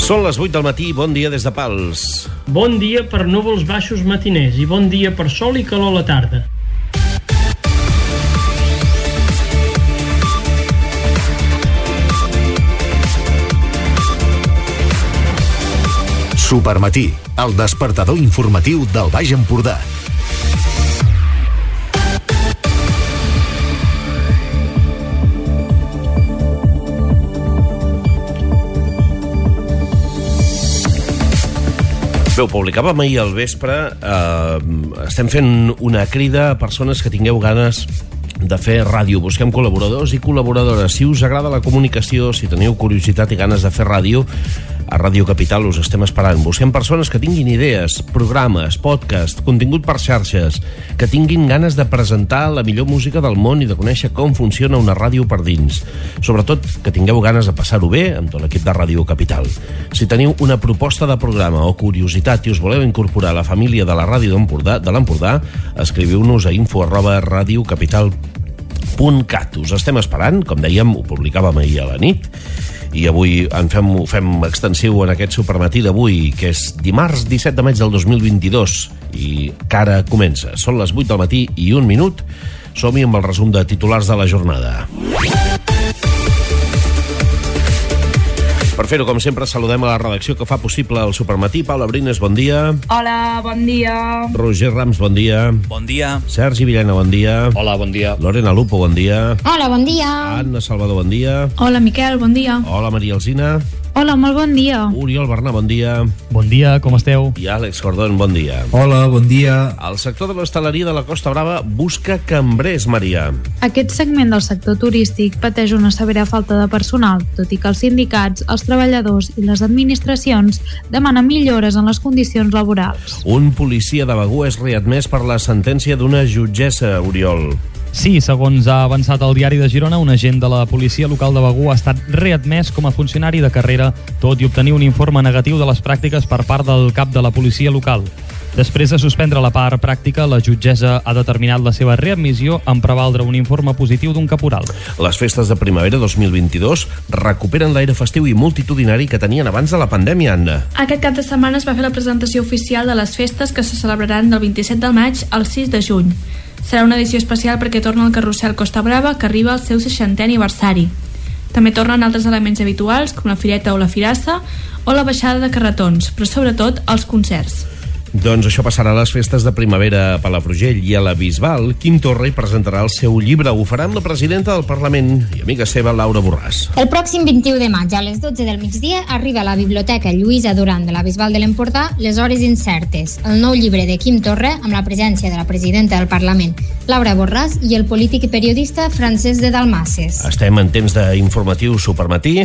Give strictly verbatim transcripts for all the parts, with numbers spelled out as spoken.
Són les vuit del matí, bon dia des de Pals. Bon dia per núvols baixos matiners i bon dia per sol i calor a la tarda. Supermatí, el despertador informatiu del Baix Empordà. Bé, ho publicàvem ahir al vespre. Eh, estem fent una crida a persones que tingueu ganes de fer ràdio. Busquem col·laboradors i col·laboradores. Si us agrada la comunicació, si teniu curiositat i ganes de fer ràdio, a Ràdio Capital us estem esperant. Busquem persones que tinguin idees, programes, podcast, contingut per xarxes, que tinguin ganes de presentar la millor música del món i de conèixer com funciona una ràdio per dins. Sobretot, que tingueu ganes de passar-ho bé amb tot l'equip de Ràdio Capital. Si teniu una proposta de programa o curiositat i us voleu incorporar a la família de la ràdio d'Empordà, de l'Empordà, escriviu-nos a info arroba radiocapital punt cat. Us estem esperant, com dèiem, ho publicàvem ahir a la nit, i avui en fem, ho fem extensiu en aquest supermatí d'avui, que és dimarts disset de maig del dos mil vint-i-dos, i que ara comença. Són les vuit del matí i un minut. Som-hi amb el resum de titulars de la jornada. Per fer-ho, com sempre, saludem a la redacció que fa possible el supermatí. Paula Brines, bon dia. Hola, bon dia. Roger Rams, bon dia. Bon dia. Sergi Villena, bon dia. Hola, bon dia. Lorena Lupo, bon dia. Hola, bon dia. Anna Salvador, bon dia. Hola, Miquel, bon dia. Hola, Maria Alsina. Hola, molt bon dia. Oriol Bernà, bon dia. Bon dia, com esteu? I Àlex Cordón, bon dia. Hola, bon dia. El sector de l'hostaleria de la Costa Brava busca cambrers, Maria. Aquest segment del sector turístic pateix una severa falta de personal, tot i que els sindicats, els treballadors i les administracions demanen millores en les condicions laborals. Un policia de Begur és readmès per la sentència d'una jutgessa, Oriol. Sí, segons ha avançat el diari de Girona, un agent de la policia local de Begur ha estat readmès com a funcionari de carrera, tot i obtenir un informe negatiu de les pràctiques per part del cap de la policia local. Després de suspendre la part pràctica, la jutgessa ha determinat la seva readmissió en prevaldre un informe positiu d'un caporal. Les festes de primavera dos mil vint-i-dos recuperen l'aire festiu i multitudinari que tenien abans de la pandèmia, Anna. Aquest cap de setmana es va fer la presentació oficial de les festes que se celebraran del vint-i-set del maig al sis de juny. Serà una edició especial perquè torna el carrusel Costa Brava, que arriba al seu seixantè aniversari. També tornen altres elements habituals, com la fireta o la firassa, o la baixada de carretons, però sobretot els concerts. Doncs això passarà a les festes de primavera a Palafrugell i a la Bisbal. Quim Torra hi presentarà el seu llibre. Ho farà amb la presidenta del Parlament i amiga seva, Laura Borràs. El pròxim vint-i-u de maig a les dotze del migdia arriba a la Biblioteca Lluïsa Duran de la Bisbal de l'Empordà Les hores incertes, el nou llibre de Quim Torra amb la presència de la presidenta del Parlament, Laura Borràs, i el polític i periodista Francesc de Dalmases. Estem en temps d'informatiu supermatí,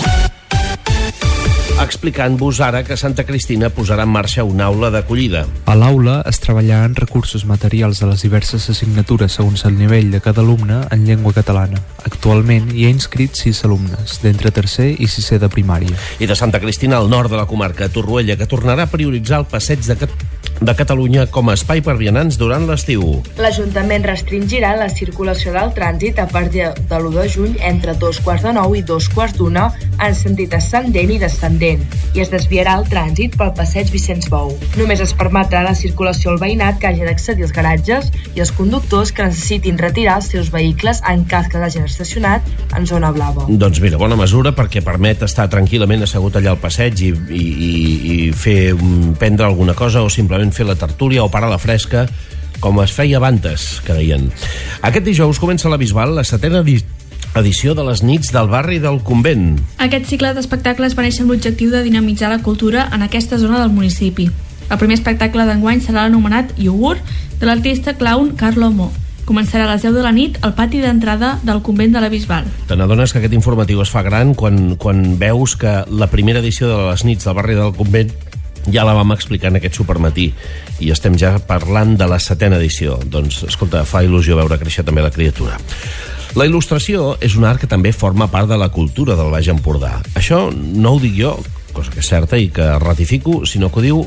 explicant-vos ara que Santa Cristina posarà en marxa una aula d'acollida. A l'aula es treballaran recursos materials de les diverses assignatures segons el nivell de cada alumne en llengua catalana. Actualment hi ha inscrits sis alumnes, d'entre tercer i sisè de primària. I de Santa Cristina al nord de la comarca, Torroella, que tornarà a prioritzar el passeig de, Cat de Catalunya com a espai per vianants durant l'estiu. L'Ajuntament restringirà la circulació del trànsit a partir de l'u de juny entre dos quarts de nou i dos quarts d'una en sentit ascendent i descendent, i es desviarà el trànsit pel passeig Vicenç Bou. Només es permetrà la circulació al veïnat que hagi d'accedir als garatges i els conductors que necessitin retirar els seus vehicles en cas que l'hagin estacionat en zona blava. Doncs mira, bona mesura, perquè permet estar tranquil·lament assegut allà al passeig i, i, i, i fer prendre alguna cosa o simplement fer la tertúlia o parar la fresca, com es feia abans, que deien. Aquest dijous comença a la Bisbal la setena edició de les nits del barri del Convent. Aquest cicle d'espectacles va néixer amb l'objectiu de dinamitzar la cultura en aquesta zona del municipi. El primer espectacle d'enguany serà l'anomenat Iogurt, de l'artista clown Carlo Mo. Començarà a les deu de la nit al pati d'entrada del Convent de la Bisbal. Te n'adones que aquest informatiu es fa gran quan, quan veus que la primera edició de les nits del barri del Convent ja la vam explicar en aquest supermatí i estem ja parlant de la setena edició. Doncs, escolta, fa il·lusió veure créixer també la criatura. La il·lustració és un art que també forma part de la cultura del Baix Empordà. Això no ho dic jo, cosa que és certa i que ratifico, sinó que ho diu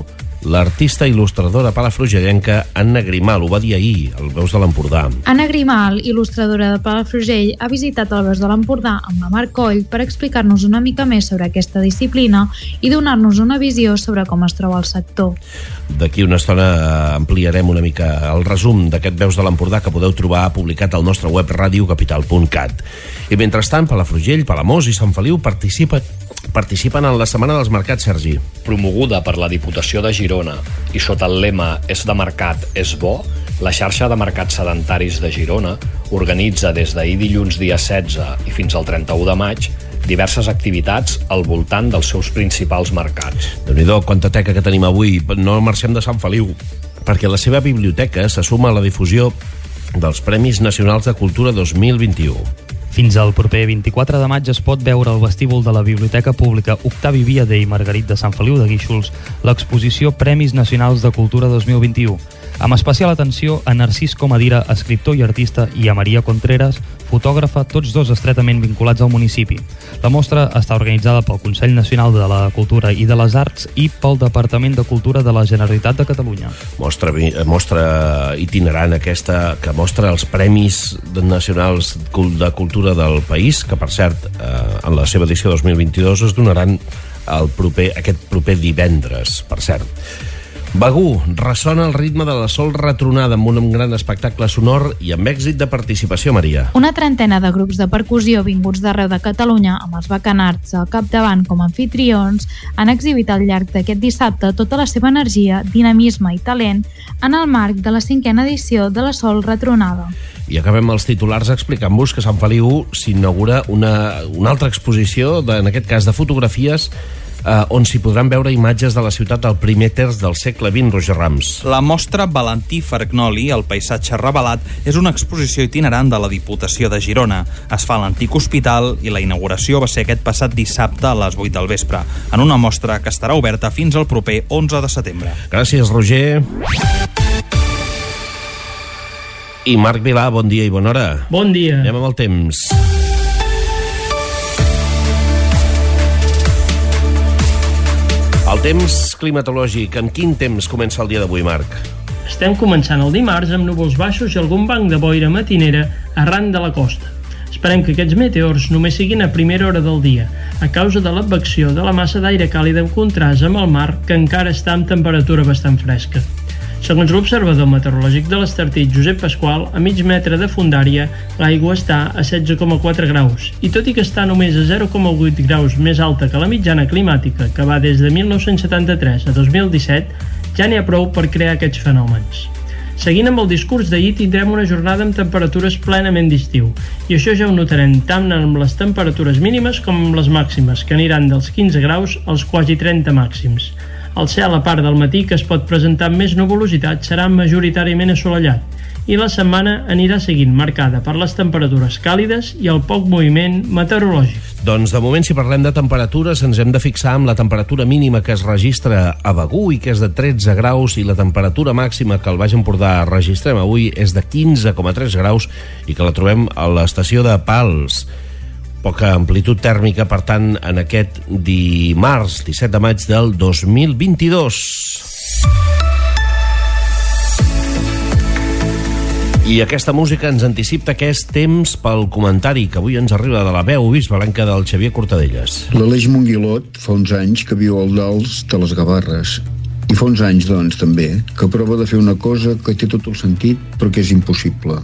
l'artista il·lustradora palafrugellenca Anna Grimal. Ho va dir ahir, al Veus de l'Empordà. Anna Grimal, il·lustradora de Palafrugell, ha visitat el Veus de l'Empordà amb la Mar Coll per explicar-nos una mica més sobre aquesta disciplina i donar-nos una visió sobre com es troba el sector. D'aquí una estona ampliarem una mica el resum d'aquest Veus de l'Empordà que podeu trobar publicat al nostre web radio capital punt cat. I mentrestant, Palafrugell, Palamós i Sant Feliu participen, participen en la Setmana dels Mercats, Sergi. Promoguda per la Diputació de Girona i sota el lema És de mercat, és bo, la xarxa de mercats sedentaris de Girona organitza des d'ahir dilluns dia setze i fins al trenta-u de maig diverses activitats al voltant dels seus principals mercats. Déu-n'hi-do, quanta teca que tenim avui. No marxem de Sant Feliu, perquè la seva biblioteca se suma a la difusió dels Premis Nacionals de Cultura dos mil vint-i-u. Fins al proper vint-i-quatre de maig es pot veure al vestíbul de la Biblioteca Pública Octavi Viader i Margarit de Sant Feliu de Guíxols l'exposició Premis Nacionals de Cultura dos mil vint-i-u, amb especial atenció a Narcís Comadira, escriptor i artista, i a Maria Contreras, fotògrafa, tots dos estretament vinculats al municipi. La mostra està organitzada pel Consell Nacional de la Cultura i de les Arts i pel Departament de Cultura de la Generalitat de Catalunya. Mostra, mostra itinerant aquesta que mostra els Premis Nacionals de Cultura del país, que per cert eh, en la seva edició dos mil vint-i-dos es donaran el proper, aquest proper divendres, per cert. Begur ressona el ritme de la Sol retronada amb un gran espectacle sonor i amb èxit de participació, Maria. Una trentena de grups de percussió vinguts d'arreu de Catalunya, amb els bacanards al capdavant com a anfitrions, han exhibit al llarg d'aquest dissabte tota la seva energia, dinamisme i talent en el marc de la cinquena edició de la Sol retronada. I acabem els titulars explicant-vos que a Sant Feliu s'inaugura una, una altra exposició, de, en aquest cas de fotografies, eh, on s'hi podran veure imatges de la ciutat del primer terç del segle vint, Roger Rams. La mostra Valentí Fargnoli, el paisatge revelat, és una exposició itinerant de la Diputació de Girona. Es fa a l'antic hospital i la inauguració va ser aquest passat dissabte a les vuit del vespre, en una mostra que estarà oberta fins al proper onze de setembre. Gràcies, Roger. I Marc Vilà, bon dia i bona hora. Bon dia. Anem amb el temps. El temps climatològic. En quin temps comença el dia d'avui, Marc? Estem començant el dimarts amb núvols baixos i algun banc de boira matinera arran de la costa. Esperem que aquests meteors només siguin a primera hora del dia, a causa de l'advecció de la massa d'aire càlid en contrast amb el mar, que encara està amb temperatura bastant fresca. Segons l'observador meteorològic de l'Estartit, Josep Pasqual, a mig metre de fondària, l'aigua està a setze coma quatre graus, i tot i que està només a zero coma vuit graus més alta que la mitjana climàtica, que va des de mil nou-cents setanta-tres a dos mil disset, ja n'hi ha prou per crear aquests fenòmens. Seguint amb el discurs d'ahir, tindrem una jornada amb temperatures plenament d'estiu, i això ja ho notarem tant amb les temperatures mínimes com amb les màximes, que aniran dels quinze graus als quasi trenta màxims. El cel, a part del matí, que es pot presentar amb més nuvolositat, serà majoritàriament assolellat, i la setmana anirà seguint marcada per les temperatures càlides i el poc moviment meteorològic. Doncs de moment, si parlem de temperatures, ens hem de fixar amb la temperatura mínima que es registra a Begur i que és de tretze graus, i la temperatura màxima que al Baix Empordà registrem avui és de quinze coma tres graus i que la trobem a l'estació de Pals. Poca amplitud tèrmica, per tant, en aquest dimarts, disset de maig del dos mil vint-i-dos. I aquesta música ens anticipa que és temps pel comentari que avui ens arriba de la veu bisbalenca del Xavier Cortadellas. L'Aleix Monguilot fa uns anys que viu al Dals de les Gavarres. I fa uns anys, doncs, també, que prova de fer una cosa que té tot el sentit però que és impossible.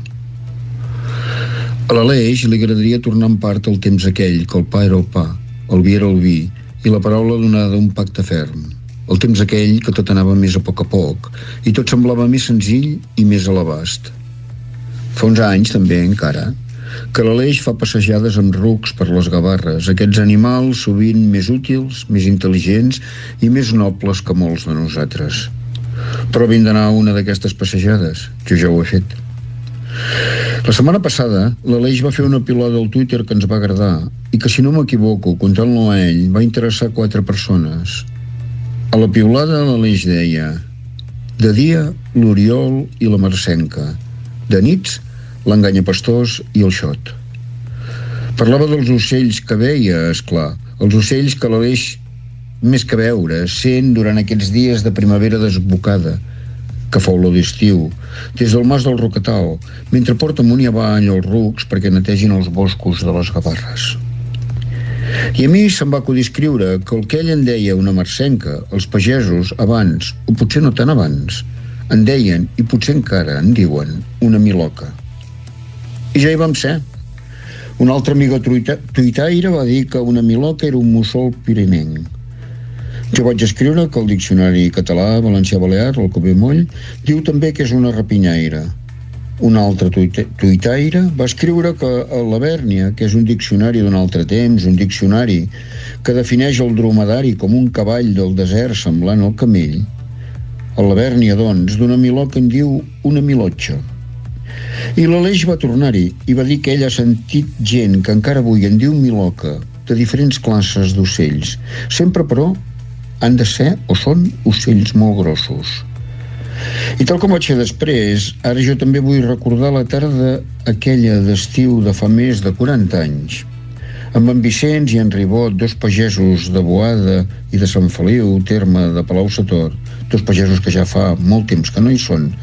A l'Aleix li agradaria tornar en part al temps aquell que el pa era el pa, el vi era el vi i la paraula donada un pacte ferm. El temps aquell que tot anava més a poc a poc i tot semblava més senzill i més a l'abast. Fa uns anys, també, encara, que l'Aleix fa passejades amb rucs per les Gavarres, aquests animals sovint més útils, més intel·ligents i més nobles que molts de nosaltres. Provin d'anar a una d'aquestes passejades, jo ja ho he fet. La setmana passada, l'Aleix va fer una pilota al Twitter que ens va agradar i que, si no m'equivoco, comptant-lo a ell, va interessar quatre persones. A la piulada, l'Aleix deia: de dia, l'Oriol i la Marcenca; de nits, l'Enganyapastors i el Xot. Parlava dels ocells que veia, esclar, els ocells que l'Aleix més que veure, sent durant aquests dies de primavera desbocada, que fou lo d'estiu, des del mas del Roquetal, mentre porta amunt i avall els rucs perquè netegin els boscos de les Gavarres. I a mi se'm va acudir escriure que el que ell en deia una marcenca, els pagesos abans, o potser no tan abans, en deien, i potser encara en diuen, una miloca. I ja hi vam ser. Un altre amigo tuitaire va dir que una miloca era un mussol pirinenc. Jo vaig escriure que el diccionari català, valencià, balear, el Cové Moll, diu també que és una rapinyaire. Un altre tuitaire va escriure que el Lavèrnia, que és un diccionari d'un altre temps, un diccionari que defineix el dromedari com un cavall del desert semblant al camell, el Lavèrnia, doncs, d'una miloca en diu una milotxa. I l'Aleix va tornar-hi i va dir que ell ha sentit gent que encara avui en diu miloca, de diferents classes d'ocells. Sempre, però, han de ser o són ocells molt grossos. I tal com vaig fer després, ara jo també vull recordar la tarda aquella d'estiu de fa més de quaranta anys, amb en Vicenç i en Ribot, dos pagesos de Boada i de Sant Feliu, terme de Palau-sator, dos pagesos que ja fa molt temps que no hi són,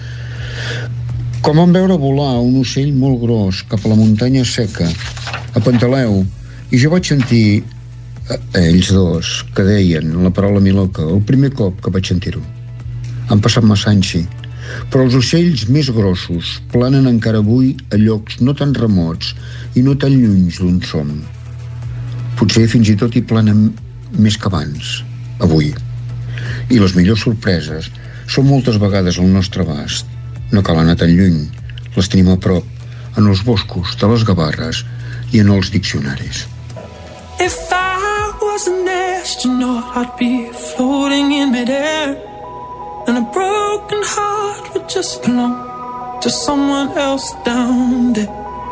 com van veure volar un ocell molt gros cap a la muntanya seca, a Pantaleu, i jo vaig sentir a ells dos que deien la paraula miloca el primer cop que vaig sentir-ho. Han passat massa anys, sí, però els ocells més grossos planen encara avui a llocs no tan remots i no tan llunys d'on som. Potser fins i tot hi planen més que abans, avui. I les millors sorpreses són moltes vegades al nostre abast. No cal anar tan lluny, les tenim a prop, en els boscos de les Gavarres i en els diccionaris. If I was an astronaut, I'd be floating in midair, and a broken heart would just belong to someone else down there.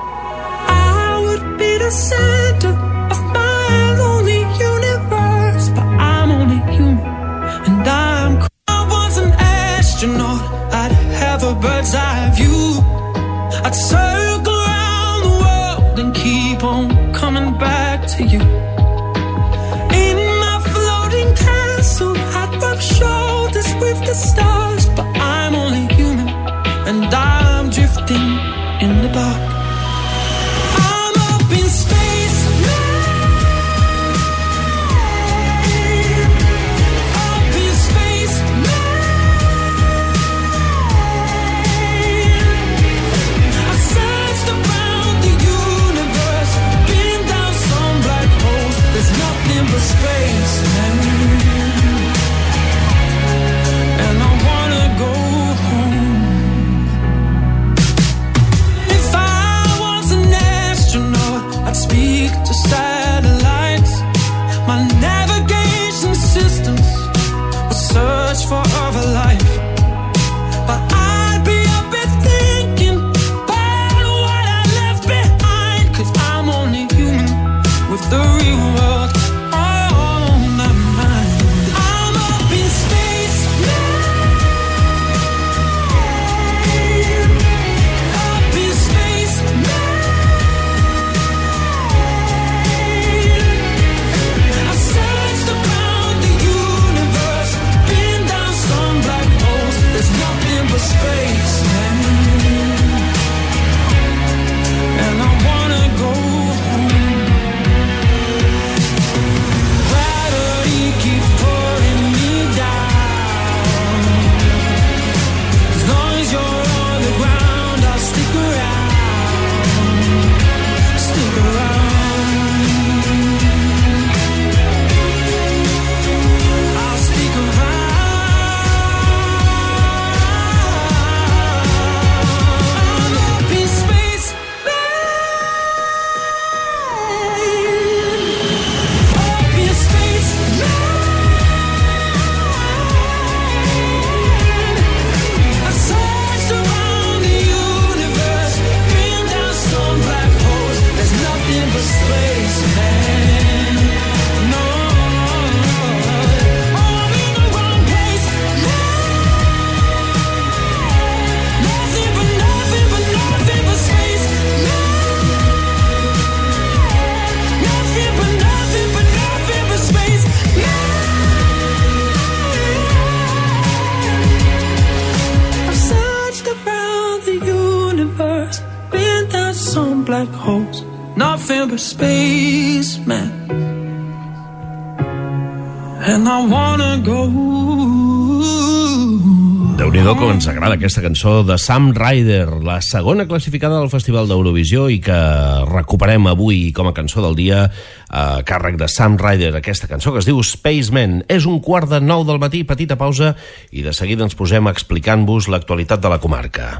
I would be the center of my lonely universe, but I'm only human, and I'm cool. I was an astronaut, I'd have a bird's eye view, I'd circle around the world and keep on coming back to you. In my floating castle, I'd rub shoulders with the stars, but I'm only human, and I'm drifting in the dark. I'm up in space now, up in space now. I searched around the universe, been down some black holes, there's nothing but space now, and I wanna go home. If I and black holes, nothing but spaceman. And I wanna go. Déu-n'hi-do com ens agrada aquesta cançó de Sam Ryder, la segona classificada del Festival d'Eurovisió i que recuperem avui com a cançó del dia a càrrec de Sam Ryder. Aquesta cançó que es diu Spaceman. És un quart de nou del matí, petita pausa, i de seguida ens posem explicant-vos l'actualitat de la comarca.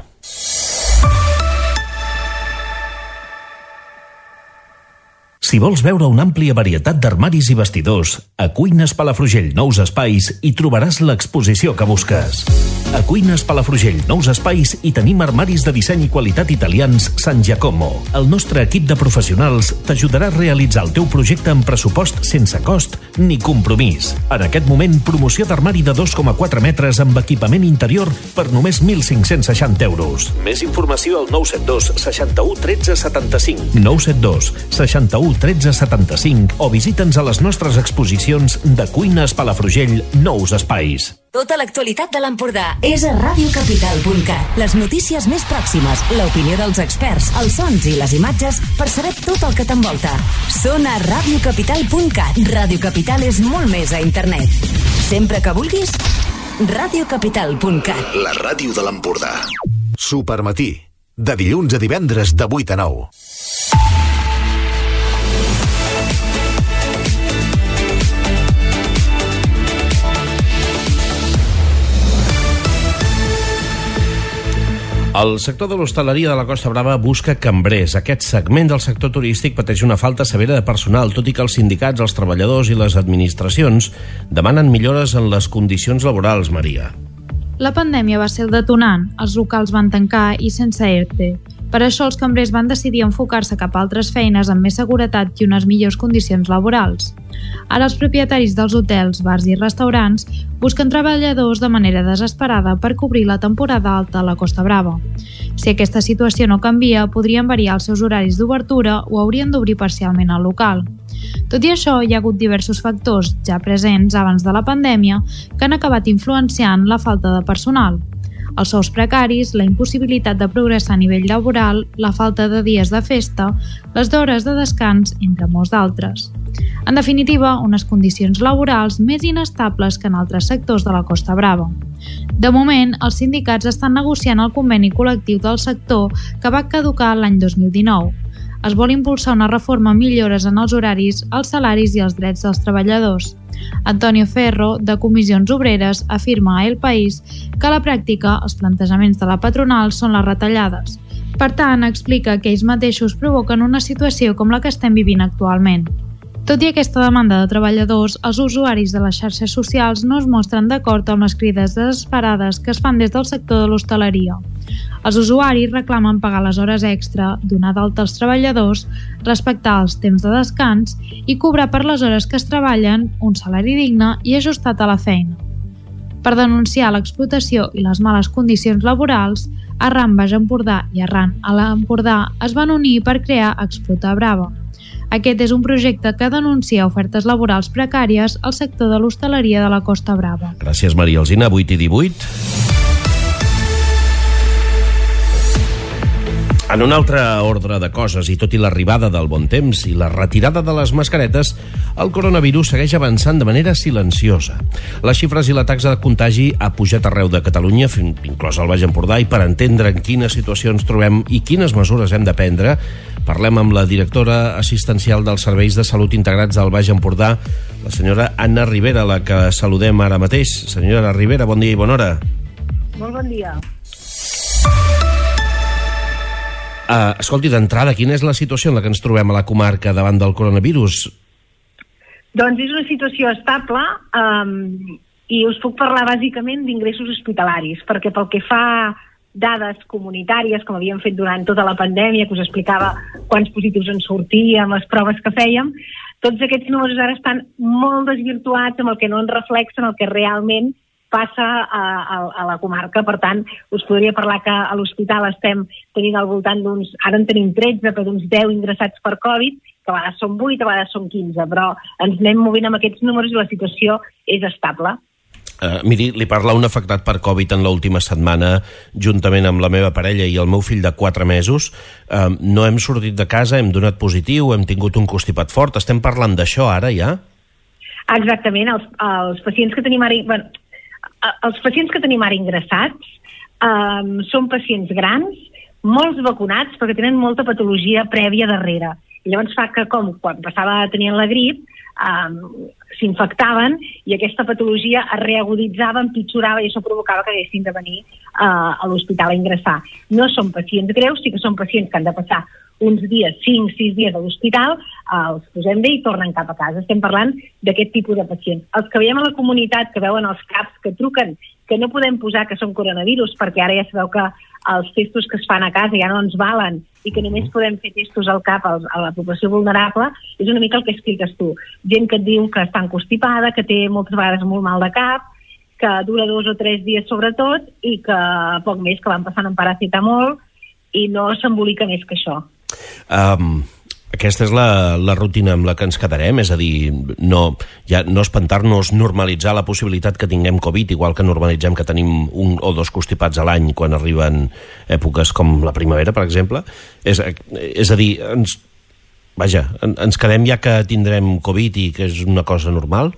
Si vols veure una àmplia varietat d'armaris i vestidors, a Cuines Palafrugell Nous Espais hi trobaràs l'exposició que busques. A Cuines Palafrugell Nous Espais hi tenim armaris de disseny i qualitat italians San Giacomo. El nostre equip de professionals t'ajudarà a realitzar el teu projecte amb pressupost sense cost ni compromís. En aquest moment, promoció d'armari de dos coma quatre metres amb equipament interior per només mil cinc-cents seixanta euros. Més informació al nou set dos seixanta-u tretze setanta-cinc. nou set dos seixanta-u tretze setanta-cinc o visita'ns a les nostres exposicions de Cuines Palafrugell Nous Espais. Tota l'actualitat de l'Empordà és a ràdio capital punt cat. Les notícies més pròximes, l'opinió dels experts, els sons i les imatges per saber tot el que t'envolta. Són a ràdio capital punt cat. Ràdio Capital és molt més a internet. Sempre que vulguis, ràdio capital punt cat. La ràdio de l'Empordà. Supermatí. De dilluns a divendres de vuit a nou. El sector de l'hostaleria de la Costa Brava busca cambrers. Aquest segment del sector turístic pateix una falta severa de personal, tot i que els sindicats, els treballadors i les administracions demanen millores en les condicions laborals, Maria. La pandèmia va ser el detonant, els locals van tancar i sense E R T E. Per això els cambrers van decidir enfocar-se cap a altres feines amb més seguretat i unes millors condicions laborals. Ara els propietaris dels hotels, bars i restaurants busquen treballadors de manera desesperada per cobrir la temporada alta a la Costa Brava. Si aquesta situació no canvia, podrien variar els seus horaris d'obertura o haurien d'obrir parcialment el local. Tot i això, hi ha hagut diversos factors ja presents abans de la pandèmia que han acabat influenciant la falta de personal. Els sous precaris, la impossibilitat de progressar a nivell laboral, la falta de dies de festa, les hores de descans, entre molts d'altres. En definitiva, unes condicions laborals més inestables que en altres sectors de la Costa Brava. De moment, els sindicats estan negociant el conveni col·lectiu del sector que va caducar l'any dos mil dinou. Es vol impulsar una reforma amb millores en els horaris, els salaris i els drets dels treballadors. Antonio Ferro, de Comissions Obreres, afirma a El País que a la pràctica els plantejaments de la patronal són les retallades. Per tant, explica que ells mateixos provoquen una situació com la que estem vivint actualment. Tot i aquesta demanda de treballadors, els usuaris de les xarxes socials no es mostren d'acord amb les crides desesperades que es fan des del sector de l'hostaleria. Els usuaris reclamen pagar les hores extra, donar d'alta als treballadors, respectar els temps de descans i cobrar per les hores que es treballen un salari digne i ajustat a la feina. Per denunciar l'explotació i les males condicions laborals, Arran Baix Empordà i Arran a l'Empordà es van unir per crear Explota Brava. Aquest és un projecte que denuncia ofertes laborals precàries al sector de l'hostaleria de la Costa Brava. Gràcies, Maria Alsina. vuit i divuit. En un altre ordre de coses, i tot i l'arribada del bon temps i la retirada de les mascaretes, el coronavirus segueix avançant de manera silenciosa. Les xifres i la taxa de contagi ha pujat arreu de Catalunya, inclòs el Baix Empordà, i per entendre en quina situació ens trobem i quines mesures hem de prendre, parlem amb la directora assistencial dels Serveis de Salut Integrats del Baix Empordà, la senyora Anna Rivera, la que saludem ara mateix. Senyora Rivera, bon dia i bona hora. Molt bon dia. Uh, escolti, d'entrada, quina és la situació en la que ens trobem a la comarca davant del coronavirus? Doncs és una situació estable um, i us puc parlar bàsicament d'ingressos hospitalaris, perquè pel que fa dades comunitàries, com havíem fet durant tota la pandèmia, que us explicava quants positius en sortíem, les proves que fèiem, tots aquests números ara estan molt desvirtuats amb el que no ens reflexen el que realment passa a, a, a la comarca. Per tant, us podria parlar que a l'hospital estem tenint al voltant d'uns, ara en tenim tretze, però d'uns deu ingressats per Covid, que a vegades són vuit, a vegades són quinze, però ens anem movent amb aquests números i la situació és estable. Uh, miri, li parla un afectat per Covid en l'última setmana, juntament amb la meva parella i el meu fill de quatre mesos. Uh, no hem sortit de casa, hem donat positiu, hem tingut un constipat fort. Estem parlant d'això ara, ja? Exactament. Els, els pacients que tenim ara... Bueno, els pacients que tenim ara ingressats um, són pacients grans, molts vacunats, perquè tenen molta patologia prèvia darrere. I llavors fa que, com quan passava tenint la grip, um, s'infectaven i aquesta patologia es reaguditzava, empitjorava i això provocava que haguessin de venir uh, a l'hospital a ingressar. No són pacients greus, sí que són pacients que han de passar uns dies, cinc, sis dies a l'hospital, uh, els posem bé i tornen cap a casa. Estem parlant d'aquest tipus de pacients. Els que veiem a la comunitat, que veuen els caps, que truquen, que no podem posar que són coronavirus, perquè ara ja sabeu que els testos que es fan a casa ja no ens valen i que només podem fer testos al cap als, a la població vulnerable, és una mica el que expliques tu. Gent que et diu que està encostipada, que té moltes vegades molt mal de cap, que dura dos o tres dies sobretot i que poc més, que van passant amb paracetamol i no s'embolica més que això. Um, aquesta és la, la rutina amb la que ens quedarem, és a dir, no, ja, no espantar-nos, normalitzar la possibilitat que tinguem Covid, igual que normalitzem que tenim un o dos constipats a l'any quan arriben èpoques com la primavera, per exemple. És, és a dir, ens, vaja, ens quedem ja que tindrem Covid i que és una cosa normal?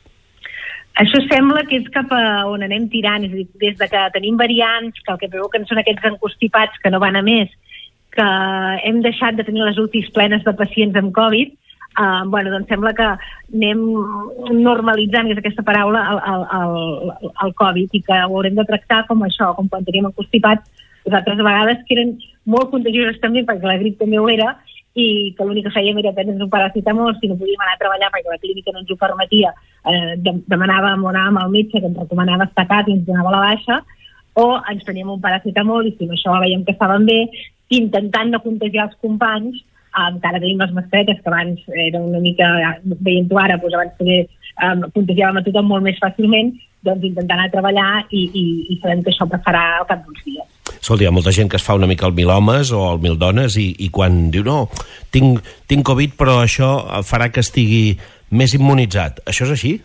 Això sembla que és cap a on anem tirant, és a dir, des de que tenim variants, que el que provoquen són aquests encostipats que no van a més, que hem deixat de tenir les U C Is plenes de pacients amb Covid, uh, bueno, doncs sembla que anem normalitzant, és aquesta paraula, el, el, el, el Covid, i que ho haurem de tractar com això, com quan teníem encostipats, les altres vegades que eren molt contagioses també, perquè la grip també ho era, i que l'únic que fèiem era prendre'ns un paracetamol, si no podíem anar a treballar perquè la clínica no ens ho permetia, eh, demanàvem o anàvem al metge que ens recomanava estar a casa i ens donava la baixa, o ens preníem un paracetamol i si no això veiem que estàvem bé, intentant no contagiar els companys, eh, encara tenim les mascaretes que abans era una mica, veient tu ara, doncs abans també eh, contagiàvem a tothom molt més fàcilment, doncs intentant anar a treballar i, i, i sabem que això passarà al cap d'uns dies. Escolta, hi ha molta gent que es fa una mica el mil homes o el mil dones i, i quan diu no, tinc, tinc Covid però això farà que estigui més immunitzat. Això és així?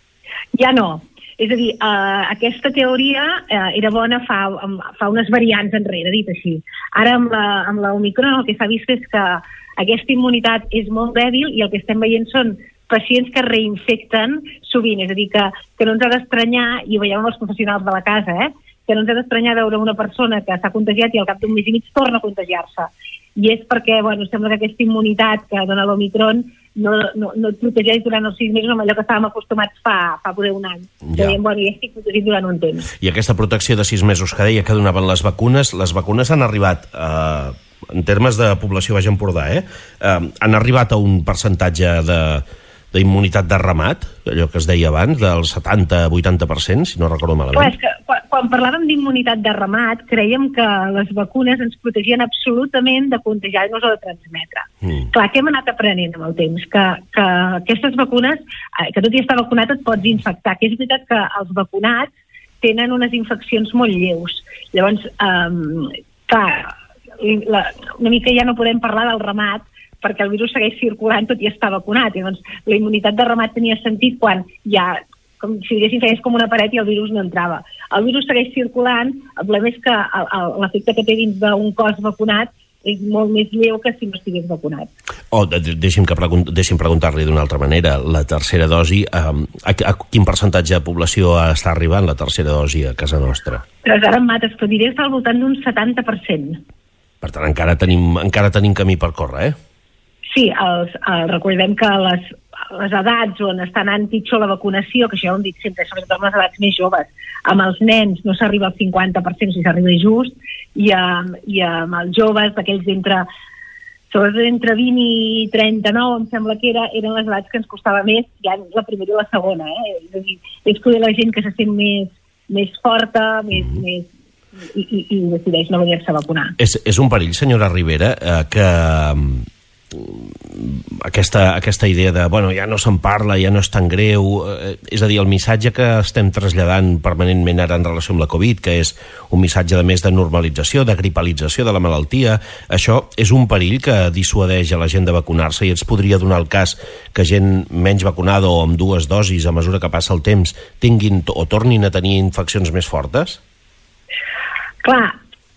Ja no. És a dir, eh, aquesta teoria eh, era bona fa, fa unes variants enrere, dit així. Ara amb la, amb la Omicron el que s'ha vist és que aquesta immunitat és molt dèbil i el que estem veient són pacients que reinfecten sovint, és a dir, que, que no ens ha d'estranyar, i ho veiem amb els professionals de la casa, eh? que no ens ha d'estranyar veure una persona que s'ha contagiat i al cap d'un mes i mig torna a contagiar-se. I és perquè, bueno, sembla que aquesta immunitat que dona l'Omicron no, no, no et protegeix durant els sis mesos amb allò que estàvem acostumats fa, fa poder un any. Ja. Dèiem, bueno, ja estic protegit durant un temps. I aquesta protecció de sis mesos que deia que donaven les vacunes, les vacunes han arribat, eh, en termes de població Baix Empordà, eh, eh, han arribat a un percentatge de d'immunitat de ramat, allò que es deia abans, del setanta a vuitanta per cent, si no recordo malament. Clar, és que quan, quan parlàvem d'immunitat de ramat, creiem que les vacunes ens protegien absolutament de contagiar-nos o de transmetre. Mm. Clar, que hem anat aprenent amb el temps, que, que aquestes vacunes, que tot i estar vacunat et pots infectar, que és veritat que els vacunats tenen unes infeccions molt lleus. Llavors, um, clar, la, una mica ja no podem parlar del ramat, perquè el virus segueix circulant tot i estar vacunat. I doncs la immunitat de ramat tenia sentit quan ja, com si diguéssim, feies com una paret i el virus no entrava. El virus segueix circulant, el problema és que l'efecte que té dins d'un cos vacunat és molt més lleu que si no estigués vacunat. Oh, deixi'm, que pregun deixi'm preguntar-li d'una altra manera. La tercera dosi, eh, a, a quin percentatge de població està arribant la tercera dosi a casa nostra? Però ara em mates, però diré que està al voltant d'un setanta per cent. Per tant, encara tenim, encara tenim camí per córrer, eh? Sí, els, el, recordem que les, les edats on està anant pitjor la vacunació, que això ja ho hem dit sempre, sobretot amb les edats més joves, amb els nens no s'arriba al cinquanta per cent, si s'arriba just, i, um, i amb els joves, d'aquells d'entre sobretot entre vint i trenta-nou, em sembla que era, eren les edats que ens costava més, ja la primera i la segona, eh? És a dir, és poder la gent que se sent més, més forta, més, mm. més, i, i, i decideix no venir-se a vacunar. És, és un perill, senyora Ribera, eh, que aquesta, aquesta idea de, bueno, ja no se'n parla, ja no és tan greu, eh, és a dir, el missatge que estem traslladant permanentment ara en relació amb la Covid, que és un missatge de més de normalització, de gripalització de la malaltia, això és un perill que dissuadeix a la gent de vacunar-se i ens podria donar el cas que gent menys vacunada o amb dues dosis, a mesura que passa el temps, tinguin o tornin a tenir infeccions més fortes? Clar,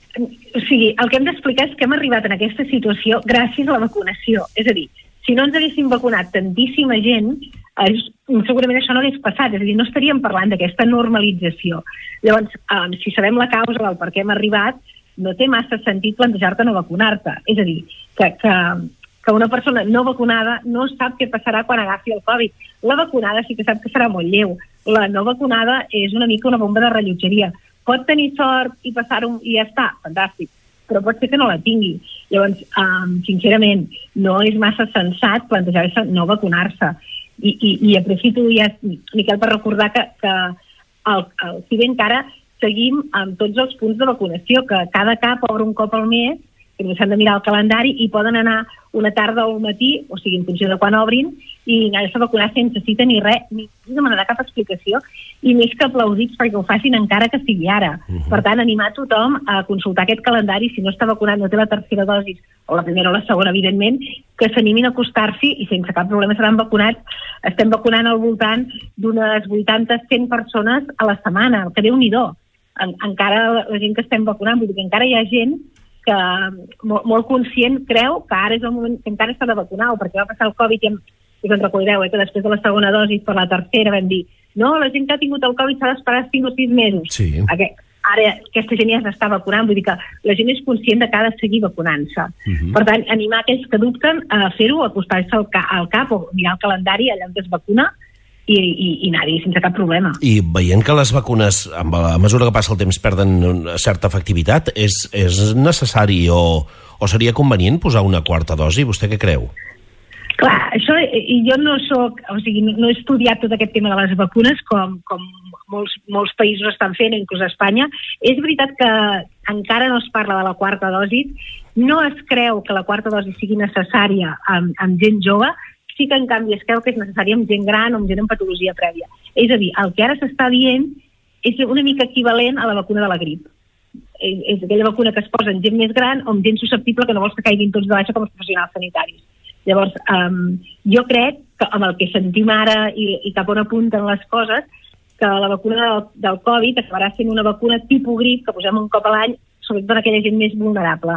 o sigui, el que hem d'explicar és que hem arribat en aquesta situació gràcies a la vacunació. És a dir, si no ens haguéssim vacunat tantíssima gent, eh, segurament això no hagués passat. És a dir, no estaríem parlant d'aquesta normalització. Llavors, eh, si sabem la causa del per què hem arribat, no té massa sentit plantejar-te no vacunar-te. És a dir, que, que, que una persona no vacunada no sap què passarà quan agafi el Covid. La vacunada sí que sap que serà molt lleu. La no vacunada és una mica una bomba de rellotgeria. Pot tenir sort i passar-ho i ja està, fantàstic, però pot ser que no la tingui. Llavors, um, sincerament, no és massa sensat plantejar-se no vacunar-se. I, i, i aprofito ja, Miquel, per recordar que, que el, el, si bé encara seguim amb tots els punts de vacunació, que cada cap obre un cop al mes, que s'han de mirar el calendari i poden anar una tarda o un matí, o sigui, en funció de quan obrin, i anar-se a vacunar sense cita ni res, ni demanar cap explicació, i més que aplaudits perquè ho facin encara que sigui ara. Uh-huh. Per tant, animar a tothom a consultar aquest calendari, si no està vacunat, no té la tercera dosi, o la primera o la segona, evidentment, que s'animin a acostar-s'hi i sense cap problema seran vacunats. Estem vacunant al voltant d'unes vuitanta a cent persones a la setmana, que Déu-n'hi-do. En, encara la gent que estem vacunant, vull dir que encara hi ha gent que molt, molt conscient creu que ara és el moment que encara s'ha de vacunar, o perquè va passar el Covid i, em, i us en recordeu, eh, que després de la segona dosi per la tercera vam dir no, la gent que ha tingut el Covid s'ha d'esperar cinc o sis mesos. Sí. Aquest, ara aquesta gent ja s'està vacunant, vull dir que la gent és conscient de que ha de seguir vacunant-se. Uh-huh. Per tant, animar aquells que dubten a fer-ho, a acostar-se al, ca al cap o mirar el calendari allà on es vacuna i, i, i anar-hi sense cap problema. I veient que les vacunes, a mesura que passa el temps, perden certa efectivitat, és, és necessari o, o seria convenient posar una quarta dosi? Vostè què creu? Clar, això, i jo no soc, o sigui, no he estudiat tot aquest tema de les vacunes com, com molts, molts països estan fent, inclús a Espanya. És veritat que encara no es parla de la quarta dosi, no es creu que la quarta dosi sigui necessària amb, amb gent jove, sí que en canvi es creu que és necessària amb gent gran o amb gent amb patologia prèvia. És a dir, el que ara s'està dient és una mica equivalent a la vacuna de la grip. És, és aquella vacuna que es posa en gent més gran o en gent susceptible que no vols que caiguin tots de baixa com els professionals sanitaris. Llavors, um, jo crec que amb el que sentim ara i, i cap on apunten les coses, que la vacuna del, del Covid acabarà sent una vacuna tipus grip que posem un cop a l'any, sobretot per aquella gent més vulnerable.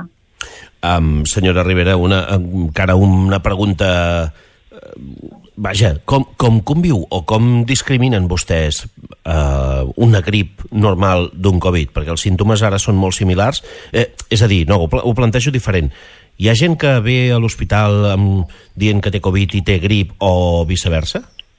Um, senyora Rivera, una, encara una pregunta... Vaja, com, com conviu o com discriminen vostès eh, una grip normal d'un Covid? Perquè els símptomes ara són molt similars. Eh, és a dir, no, ho, ho plantejo diferent. Hi ha gent que ve a l'hospital um, dient que té Covid i té grip o viceversa?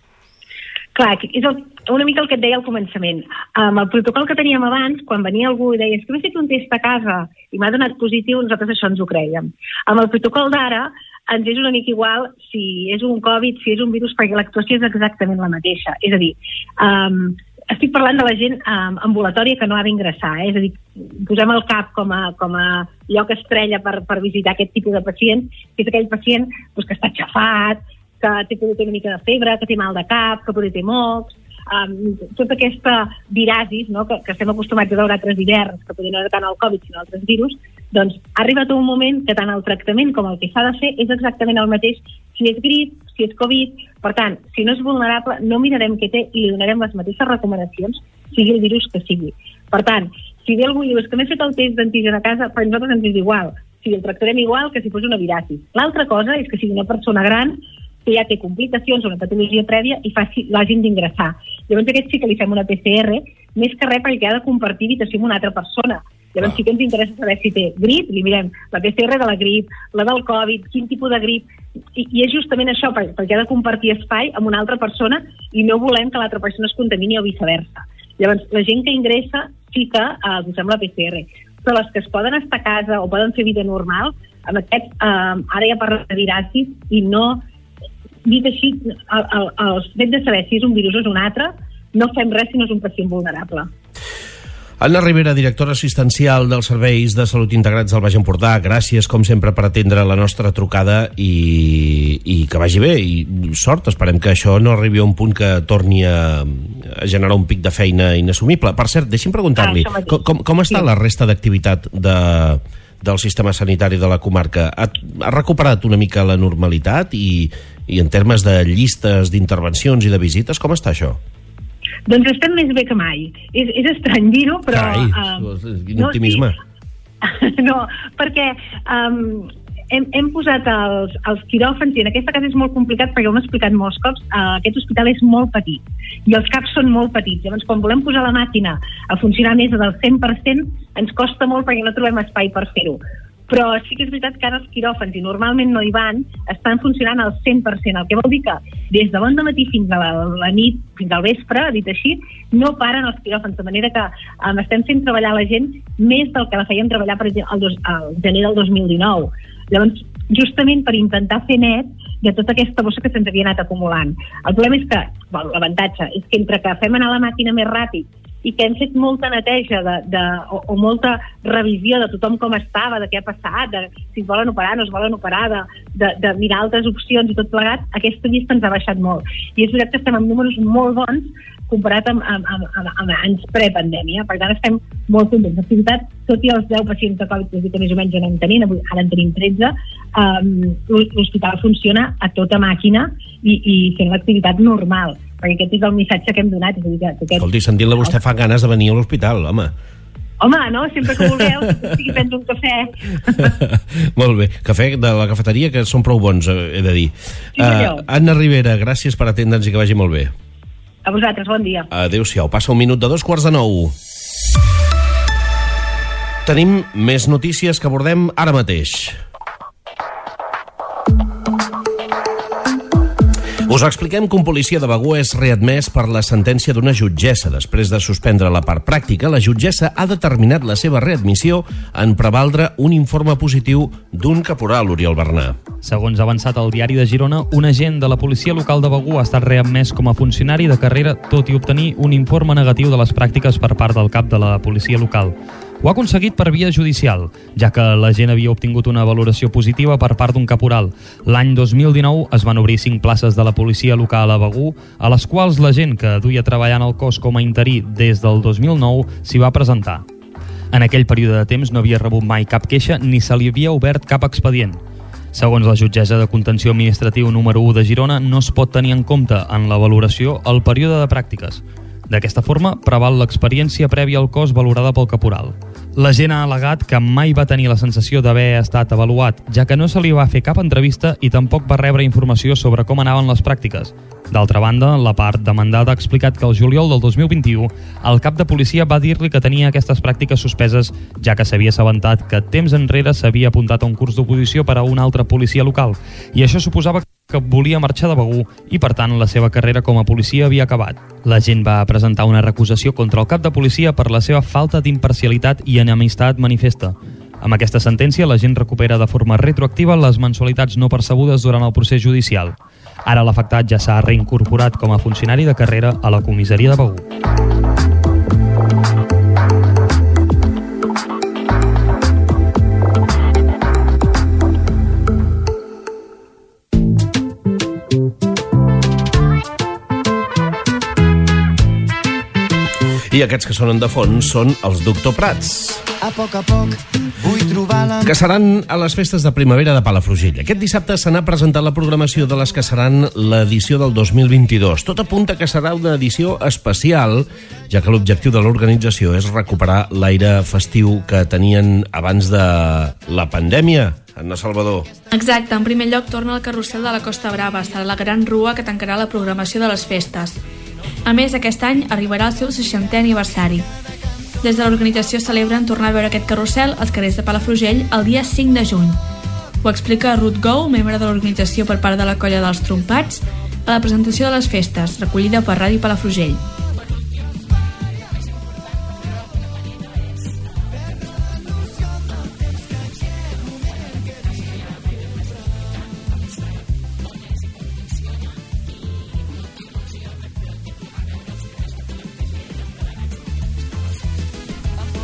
Clar, és el, una mica el que et deia al començament. Amb el protocol que teníem abans, quan venia algú i deia que m'he fet un test a casa i m'ha donat positiu, nosaltres això ens ho creiem. Amb el protocol d'ara, ens és una mica igual si és un Covid, si és un virus, perquè l'actuació és exactament la mateixa. És a dir, um, estic parlant de la gent um, ambulatòria que no ha d'ingressar, eh? És a dir, posem el cap com a, com a lloc estrella per, per visitar aquest tipus de pacients, que és aquell pacient doncs, que està aixafat, que té, té una mica de febre, que té mal de cap, que potser té mocs, um, tota aquesta virasis, no? que, que estem acostumats a veure altres hiverns, que potser no era tant el Covid sinó altres virus, doncs ha arribat un moment que tant el tractament com el que s'ha de fer és exactament el mateix si és grip, si és Covid. Per tant, si no és vulnerable, no mirarem què té i li donarem les mateixes recomanacions, sigui el virus que sigui. Per tant, si ve algú i diu que m'he fet el test d'antigen a casa, per nosaltres ens és igual. Si el tractarem igual que si fos una virasis. L'altra cosa és que sigui una persona gran que ja té complicacions o una patologia prèvia i l'hagin d'ingressar. Llavors aquest sí que li fem una P C R, més que res perquè ha de compartir habitació amb una altra persona. Llavors ah. sí que ens interessa saber si té grip, li mirem la P C R de la grip, la del Covid, quin tipus de grip, i, i és justament això, perquè ha de compartir espai amb una altra persona i no volem que l'altra persona es contamini o viceversa. Llavors, la gent que ingressa sí que eh, usem la P C R, però les que es poden estar a casa o poden fer vida normal, amb aquests, eh, ara ja parlem de virasis i no, dit així, el, el, el fet de saber si és un virus o és un altre, no fem res si no és un pacient vulnerable. Anna Rivera, directora assistencial dels Serveis de Salut Integrats del Baix Empordà, gràcies, com sempre, per atendre la nostra trucada i, i que vagi bé. I sort, esperem que això no arribi a un punt que torni a, a generar un pic de feina inassumible. Per cert, deixi'm preguntar-li, ah, com, com, com està sí. la resta d'activitat de, del sistema sanitari de la comarca? Ha, ha recuperat una mica la normalitat i, i en termes de llistes d'intervencions i de visites, com està això? Doncs estem més bé que mai. És, és estrany dir-ho, però... Carai, um, quin optimisme. No, sí. no perquè um, hem, hem posat els, els quiròfans, i en aquesta casa és molt complicat perquè ho hem explicat molts cops, uh, aquest hospital és molt petit i els caps són molt petits. Llavors, quan volem posar la màquina a funcionar més del cent per cent, ens costa molt perquè no trobem espai per fer-ho. Però sí que és veritat que ara els quiròfans, i normalment no hi van, estan funcionant al cent per cent, el que vol dir que des de bon dematí fins a la, la nit, fins al vespre, dit així, no paren els quiròfans, de manera que um, estem fent treballar la gent més del que la fèiem treballar, per exemple, el, dos, el gener del dos mil dinou. Llavors, justament per intentar fer net de tota aquesta bossa que se'ns havia anat acumulant. El problema és que, bueno, l'avantatge és que entre que fem anar la màquina més ràpid i que hem fet molta neteja de, de, o, o molta revisió de tothom com estava, de què ha passat, de si es volen operar, no es volen operar, de, de, de mirar altres opcions i tot plegat, aquesta llista ens ha baixat molt. I és veritat que estem amb números molt bons comparat amb, amb, amb, amb, amb anys prepandèmia. Per tant, estem molt contents. L'activitat, tot i els deu pacients de Covid, que més o menys anem tenint, ara en tenim tretze, um, l'hospital funciona a tota màquina i, i fent l'activitat normal, perquè aquest és el missatge que hem donat. És a dir, que aquest... Escolti, sentint-la vostè fa ganes de venir a l'hospital, home. Home, no? Sempre que vulgueu, que estigui fent un cafè. Molt bé. Cafè de la cafeteria, que són prou bons, he de dir. Sí, uh, Anna Rivera, gràcies per atendre'ns i que vagi molt bé. A vosaltres, bon dia. Adéu-siau. Passa un minut de dos quarts de nou. Tenim més notícies que abordem ara mateix. Us expliquem que un policia de Begur és readmès per la sentència d'una jutgessa. Després de suspendre la part pràctica, la jutgessa ha determinat la seva readmissió en prevaldre un informe positiu d'un caporal, Oriol Bernà. Segons ha avançat el Diari de Girona, un agent de la policia local de Begur ha estat readmès com a funcionari de carrera, tot i obtenir un informe negatiu de les pràctiques per part del cap de la policia local. Ho ha aconseguit per via judicial, ja que l'agent havia obtingut una valoració positiva per part d'un caporal. L'any dos mil dinou es van obrir cinc places de la policia local a Begur, a les quals l'agent que duia treballant al cos com a interí des del dos mil nou s'hi va presentar. En aquell període de temps no havia rebut mai cap queixa ni se li havia obert cap expedient. Segons la jutgessa de contenció administratiu número u de Girona, no es pot tenir en compte en la valoració el període de pràctiques. D'aquesta forma, preval l'experiència prèvia al cos valorada pel caporal. L'agent ha al·legat que mai va tenir la sensació d'haver estat avaluat, ja que no se li va fer cap entrevista i tampoc va rebre informació sobre com anaven les pràctiques. D'altra banda, la part demandada ha explicat que el juliol del dos mil vint-i-u el cap de policia va dir-li que tenia aquestes pràctiques suspeses, ja que s'havia assabentat que temps enrere s'havia apuntat a un curs d'oposició per a una altra policia local, i això suposava que volia marxar de Begur i, per tant, la seva carrera com a policia havia acabat. L'agent va presentar una recusació contra el cap de policia per la seva falta d'imparcialitat i enemistat manifesta. Amb aquesta sentència, l'agent recupera de forma retroactiva les mensualitats no percebudes durant el procés judicial. Ara l'afectat ja s'ha reincorporat com a funcionari de carrera a la comissaria de Begur. I aquests que sonen de fons són els Doctor Prats, a poc a poc vull trobar la... que seran a les festes de primavera de Palafrugell. Aquest dissabte se n'ha presentat la programació de les que seran l'edició del dos mil vint-i-dos. Tot apunta que serà una edició especial, ja que l'objectiu de l'organització és recuperar l'aire festiu que tenien abans de la pandèmia. Anna Salvador. Exacte, en primer lloc torna el carrusel de la Costa Brava. Serà la gran rua que tancarà la programació de les festes. A més, aquest any arribarà el seu seixantè aniversari. Des de l'organització celebren tornar a veure aquest carrusel als carrers de Palafrugell el dia cinc de juny. Ho explica Ruth Gou, membre de l'organització per part de la colla dels Trompats, a la presentació de les festes, recollida per Ràdio Palafrugell.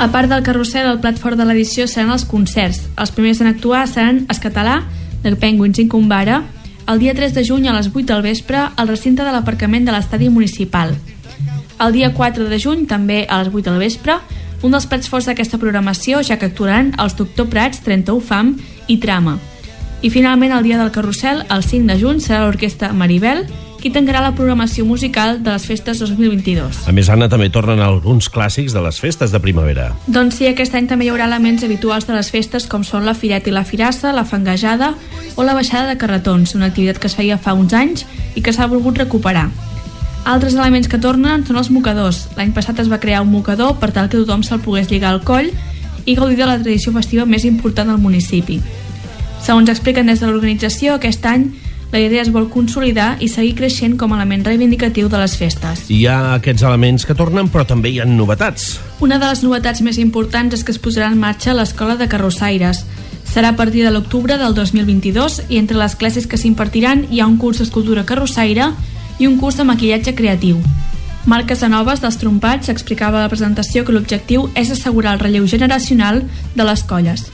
A part del carrusel, el plat fort de l'edició seran els concerts. Els primers en actuar seran Escatalà, de Penguins i Cumbara, el dia tres de juny a les vuit del vespre al recinte de l'aparcament de l'estadi municipal. El dia quatre de juny, també a les vuit del vespre, un dels plats forts d'aquesta programació, ja que actuaran els Doctor Prats, trenta-u Fam i Trama. I finalment, el dia del carrusel, el cinc de juny, serà l'orquestra Maribel, qui tancarà la programació musical de les festes dos mil vint-i-dos. A més, Anna, també tornen alguns clàssics de les festes de primavera. Doncs sí, aquest any també hi haurà elements habituals de les festes com són la fireta i la firassa, la fangejada o la baixada de carretons, una activitat que es feia fa uns anys i que s'ha volgut recuperar. Altres elements que tornen són els mocadors. L'any passat es va crear un mocador per tal que tothom se'l pogués lligar al coll i gaudir de la tradició festiva més important del municipi. Segons expliquen des de l'organització, aquest any la idea es vol consolidar i seguir creixent com a element reivindicatiu de les festes. Hi ha aquests elements que tornen, però també hi ha novetats. Una de les novetats més importants és que es posarà en marxa l'Escola de Carrossaires. Serà a partir de l'octubre del dos mil vint-i-dos i entre les classes que s'impartiran hi ha un curs d'escultura carrossaire i un curs de maquillatge creatiu. Marc Casanovas, dels Trompats, explicava a la presentació que l'objectiu és assegurar el relleu generacional de les colles.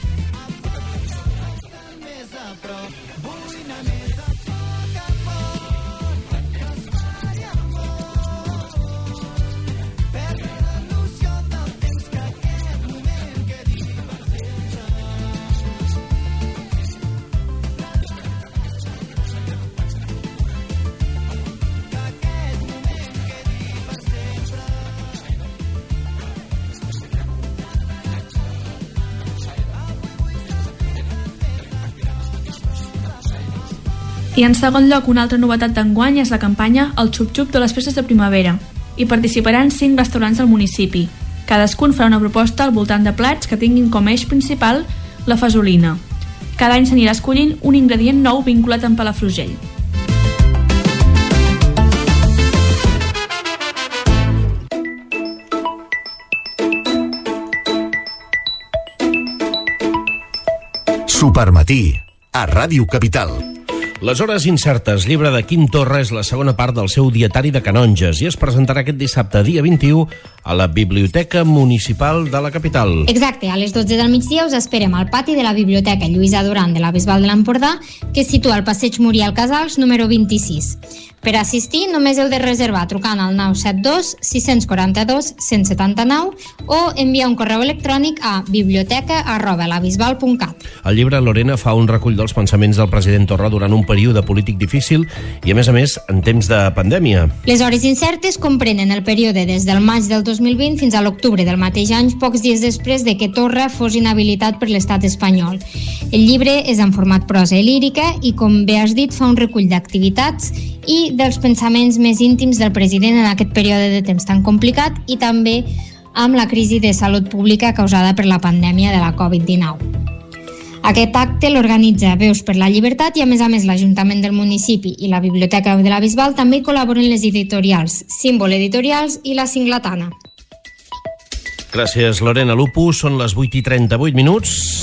I en segon lloc, una altra novetat d'enguany és la campanya El Xup-Xup de les festes de primavera. Hi participaran cinc restaurants del municipi. Cadascun farà una proposta al voltant de plats que tinguin com a eix principal la fesolina. Cada any s'anirà escollint un ingredient nou vinculat amb Palafrugell. Supermatí, a Ràdio Capital. Les hores incertes, llibre de Quim Torra, és la segona part del seu dietari de canonges i es presentarà aquest dissabte, dia vint-i-u, a la Biblioteca Municipal de la capital. Exacte, a les dotze del migdia us esperem al pati de la Biblioteca Lluïsa Duran de la Bisbal de l'Empordà, que es situa al passeig Muriel Casals, número vint-i-sis. Per assistir, només heu de reservar trucant al nou set dos sis quatre dos un zero set nou o enviar un correu electrònic a biblioteca arroba labisbal punt cat. El llibre, Lorena, fa un recull dels pensaments del president Torra durant un període polític difícil i, a més a més, en temps de pandèmia. Les hores incertes comprenen el període des del maig del dos mil vint fins a l'octubre del mateix any, pocs dies després de que Torra fos inhabilitat per l'estat espanyol. El llibre és en format prosa i lírica i, com bé has dit, fa un recull d'activitats i dels pensaments més íntims del president en aquest període de temps tan complicat i també amb la crisi de salut pública causada per la pandèmia de la covid dinou. Aquest acte l'organitza Veus per la Llibertat i, a més a més, l'Ajuntament del municipi i la Biblioteca de la Bisbal també col·laboren les editorials Símbol Editorials i La Singlatana. Gràcies, Lorena Lupu. Són les vuit i trenta-vuit minuts.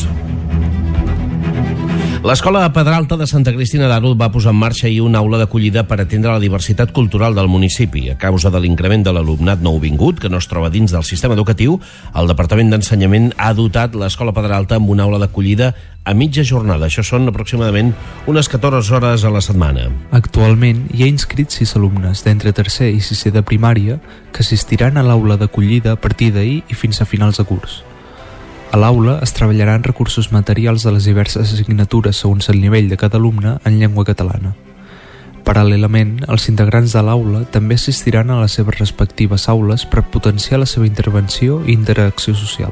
L'Escola Pedralta de Santa Cristina d'Aro va posar en marxa ahir una aula d'acollida per atendre la diversitat cultural del municipi. A causa de l'increment de l'alumnat nouvingut, que no es troba dins del sistema educatiu, el Departament d'Ensenyament ha dotat l'Escola Pedralta amb una aula d'acollida a mitja jornada. Això són aproximadament unes catorze hores a la setmana. Actualment hi ha inscrits sis alumnes d'entre tercer i sisè de primària que assistiran a l'aula d'acollida a partir d'ahir i fins a finals de curs. A l'aula es treballaran recursos materials de les diverses assignatures segons el nivell de cada alumne en llengua catalana. Paral·lelament, els integrants de l'aula també assistiran a les seves respectives aules per potenciar la seva intervenció i interacció social.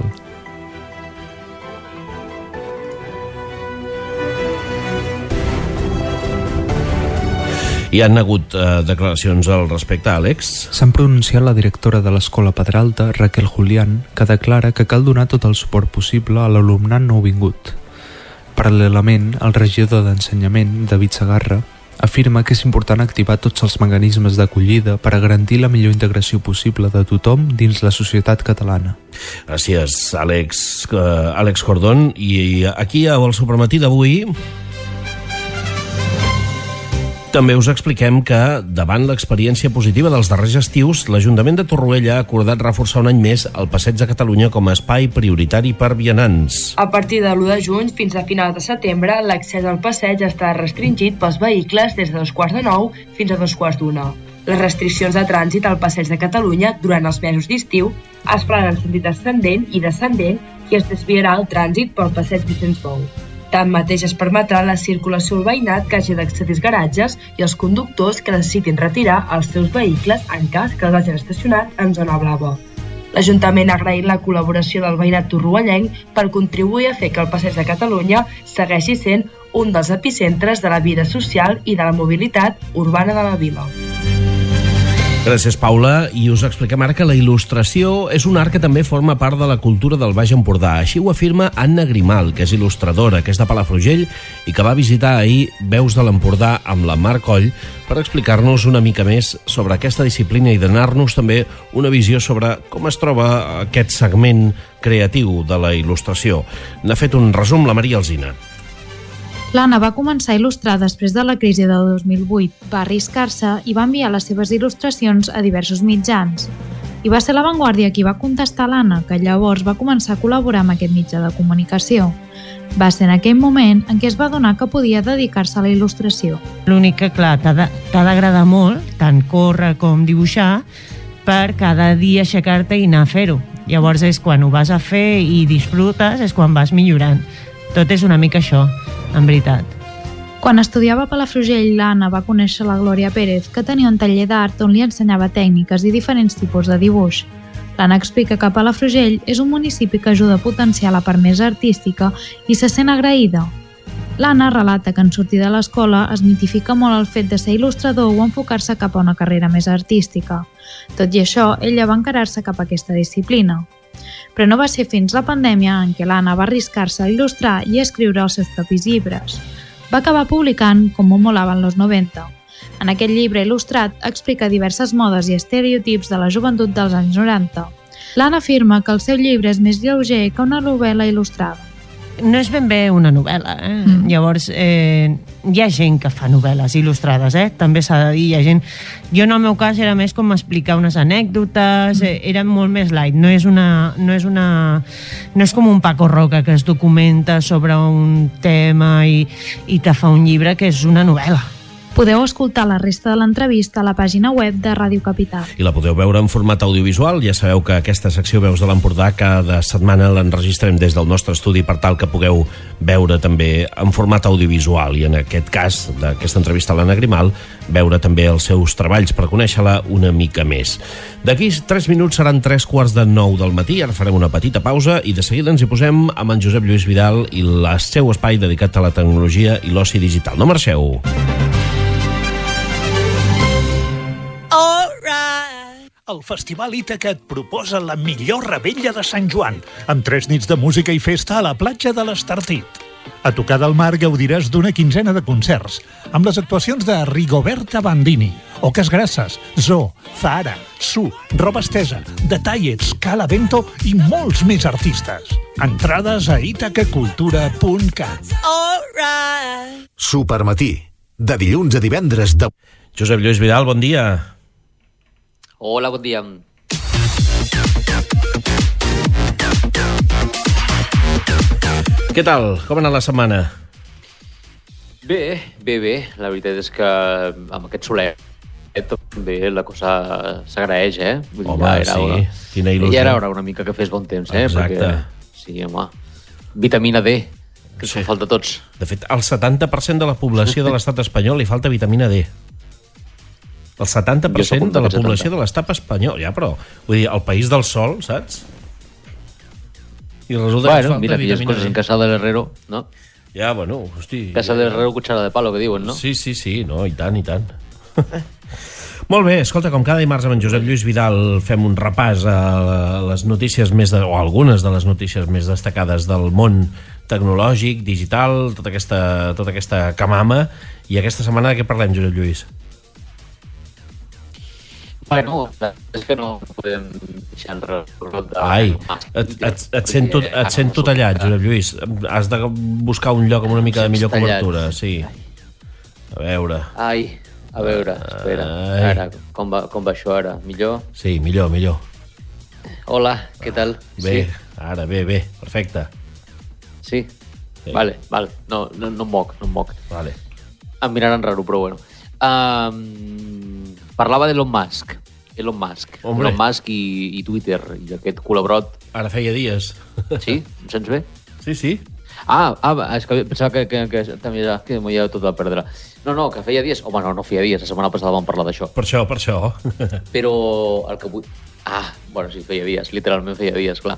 Hi ha hagut eh, declaracions al respecte, Àlex? S'han pronunciat la directora de l'Escola Pedralta, Raquel Julián, que declara que cal donar tot el suport possible a l'alumnat nouvingut. Paral·lelament, el regidor d'Ensenyament, David Segarra, afirma que és important activar tots els mecanismes d'acollida per a garantir la millor integració possible de tothom dins la societat catalana. Gràcies, Àlex, uh, Àlex Cordón. I aquí al Supermatí d'avui També us expliquem que, davant l'experiència positiva dels darrers estius, l'Ajuntament de Torroella ha acordat reforçar un any més el Passeig de Catalunya com a espai prioritari per vianants. A partir de l'u de juny fins a finals de setembre, l'accés al passeig està restringit pels vehicles des de dos quarts de nou fins a dos quarts d'una. Les restriccions de trànsit al Passeig de Catalunya durant els mesos d'estiu es faran en sentit ascendent i descendent i es desviarà el trànsit pel Passeig Vicenç Bou. Tanmateix es permetrà la circulació al veïnat que hagi d'accedir als garatges i els conductors que necessitin retirar els seus vehicles en cas que els hagin estacionat en zona blava. L'Ajuntament ha agraït la col·laboració del veïnat torroellenc per contribuir a fer que el Passeig de Catalunya segueixi sent un dels epicentres de la vida social i de la mobilitat urbana de la vila. Gràcies, Paula. I us expliquem ara que la il·lustració és un art que també forma part de la cultura del Baix Empordà. Així ho afirma Anna Grimal, que és il·lustradora, que és de Palafrugell i que va visitar ahir Veus de l'Empordà amb la Mar Coll per explicar-nos una mica més sobre aquesta disciplina i donar-nos també una visió sobre com es troba aquest segment creatiu de la il·lustració. N'ha fet un resum la Maria Alsina. L'Anna va començar a il·lustrar després de la crisi del dos mil vuit. Va arriscar-se i va enviar les seves il·lustracions a diversos mitjans. I va ser La Vanguardia qui va contestar a l'Anna, que llavors va començar a col·laborar amb aquest mitjà de comunicació. Va ser en aquell moment en què es va adonar que podia dedicar-se a la il·lustració. L'únic que, clar, t'ha d'agradar molt, tant córrer com dibuixar, per cada dia aixecar-te i anar a fer-ho. Llavors és quan ho vas a fer i disfrutes, és quan vas millorant. Tot és una mica això, en veritat. Quan estudiava a Palafrugell, l'Anna va conèixer la Glòria Pérez, que tenia un taller d'art on li ensenyava tècniques i diferents tipus de dibuix. L'Anna explica que Palafrugell és un municipi que ajuda a potenciar la part més artística i se sent agraïda. L'Anna relata que en sortir de l'escola es mitifica molt el fet de ser il·lustrador o enfocar-se cap a una carrera més artística. Tot i això, ella va encarar-se cap a aquesta disciplina. Però no va ser fins la pandèmia en què l'Anna va arriscar-se a il·lustrar i a escriure els seus propis llibres. Va acabar publicant Com molaven los noventa. En aquest llibre il·lustrat explica diverses modes i estereotips de la joventut dels anys noranta. L'Anna afirma que el seu llibre és més lleuger que una novel·la il·lustrada. No és ben bé una novel·la, eh? Mm. Llavors, eh, hi ha gent que fa novel·les il·lustrades, eh? També s'ha de dir, hi ha gent... Jo en el meu cas era més com explicar unes anècdotes, mm. eh, era molt més light, no és una... No és, una, no és com un Paco Roca que es documenta sobre un tema i, i te fa un llibre que és una novel·la. Podeu escoltar la resta de l'entrevista a la pàgina web de Ràdio Capital. I la podeu veure en format audiovisual. Ja sabeu que aquesta secció Veus de l'Empordà cada setmana l'enregistrem des del nostre estudi per tal que pugueu veure també en format audiovisual. I en aquest cas, d'aquesta entrevista a l'Anna Grimal, veure també els seus treballs per conèixer-la una mica més. D'aquí tres minuts seran tres quarts de nou del matí. Ara farem una petita pausa i de seguida ens hi posem amb en Josep Lluís Vidal i el seu espai dedicat a la tecnologia i l'oci digital. No marxeu! El Festival Ítaca et proposa la millor revetlla de Sant Joan, amb tres nits de música i festa a la platja de l'Estartit. A tocar del mar gaudiràs d'una quinzena de concerts, amb les actuacions de Rigoberta Bandini, Oques Grasses, Zoo, Zahara, Su, Roba Estesa, The Tallets, Cala Vento i molts més artistes. Entrades a itacacultura punt cat. Supermatí, de dilluns a divendres de... Josep Lluís Vidal, bon dia. Hola, bon dia. Què tal? Com ha anat la setmana? Bé, bé, bé. La veritat és que amb aquest soler també la cosa s'agraeix, eh? Vull home, dir, ja sí. Una... Quina il·lusió. Ja era hora una mica que fes bon temps, eh? Exacte. Perquè, sí, home, vitamina D, que sí. Ens falta a tots. De fet, al setanta per cent de la població de l'estat espanyol li falta vitamina D. El setanta per cent de la població de l'estat espanyol, ja, però, vull dir, el país del sol, saps? I resulta bueno, que falta mira, vitamina coses D. en Casa del Herrero, ¿no? Ja, bueno, hosti... Casa del Herrero, cuchara de palo, que diuen, no? Sí, sí, sí, no, i tant, i tant. Molt bé, escolta, com cada dimarts amb en Josep Lluís Vidal fem un repàs a les notícies més de, o algunes de les notícies més destacades del món tecnològic, digital, tota aquesta, tota aquesta camama. I aquesta setmana de què parlem, Josep Lluís? Bueno, és que no podem deixar enrere. Ai, et, et, et, sento, et sento tallat, Josep Lluís. Has de buscar un lloc amb una mica de millor cobertura, sí. A veure. Ai, a veure, espera. Ai. Ara, com va, com va això ara? Millor? Sí, millor, millor. Hola, què tal? Bé, Sí? ara, bé, bé, perfecte. Sí? Sí. Vale, vale. No, no, no em moc, no em moc. Vale. Em miraran raro, però bueno. Um, parlava d'Elon Musk. Elon Musk. Hombre. Elon Musk i, i Twitter, i aquest colabrot. Ara feia dies. Sí? Em sents bé? Sí, sí. Ah, ah, és que pensava que, que, que també ja, que m'ho havia tot a perdre. No, no, que feia dies... Home, no, no feia dies, la setmana passada vam parlar d'això. Per això, per això. Però el que vull... Ah, bueno, sí, feia dies, literalment feia dies, clar.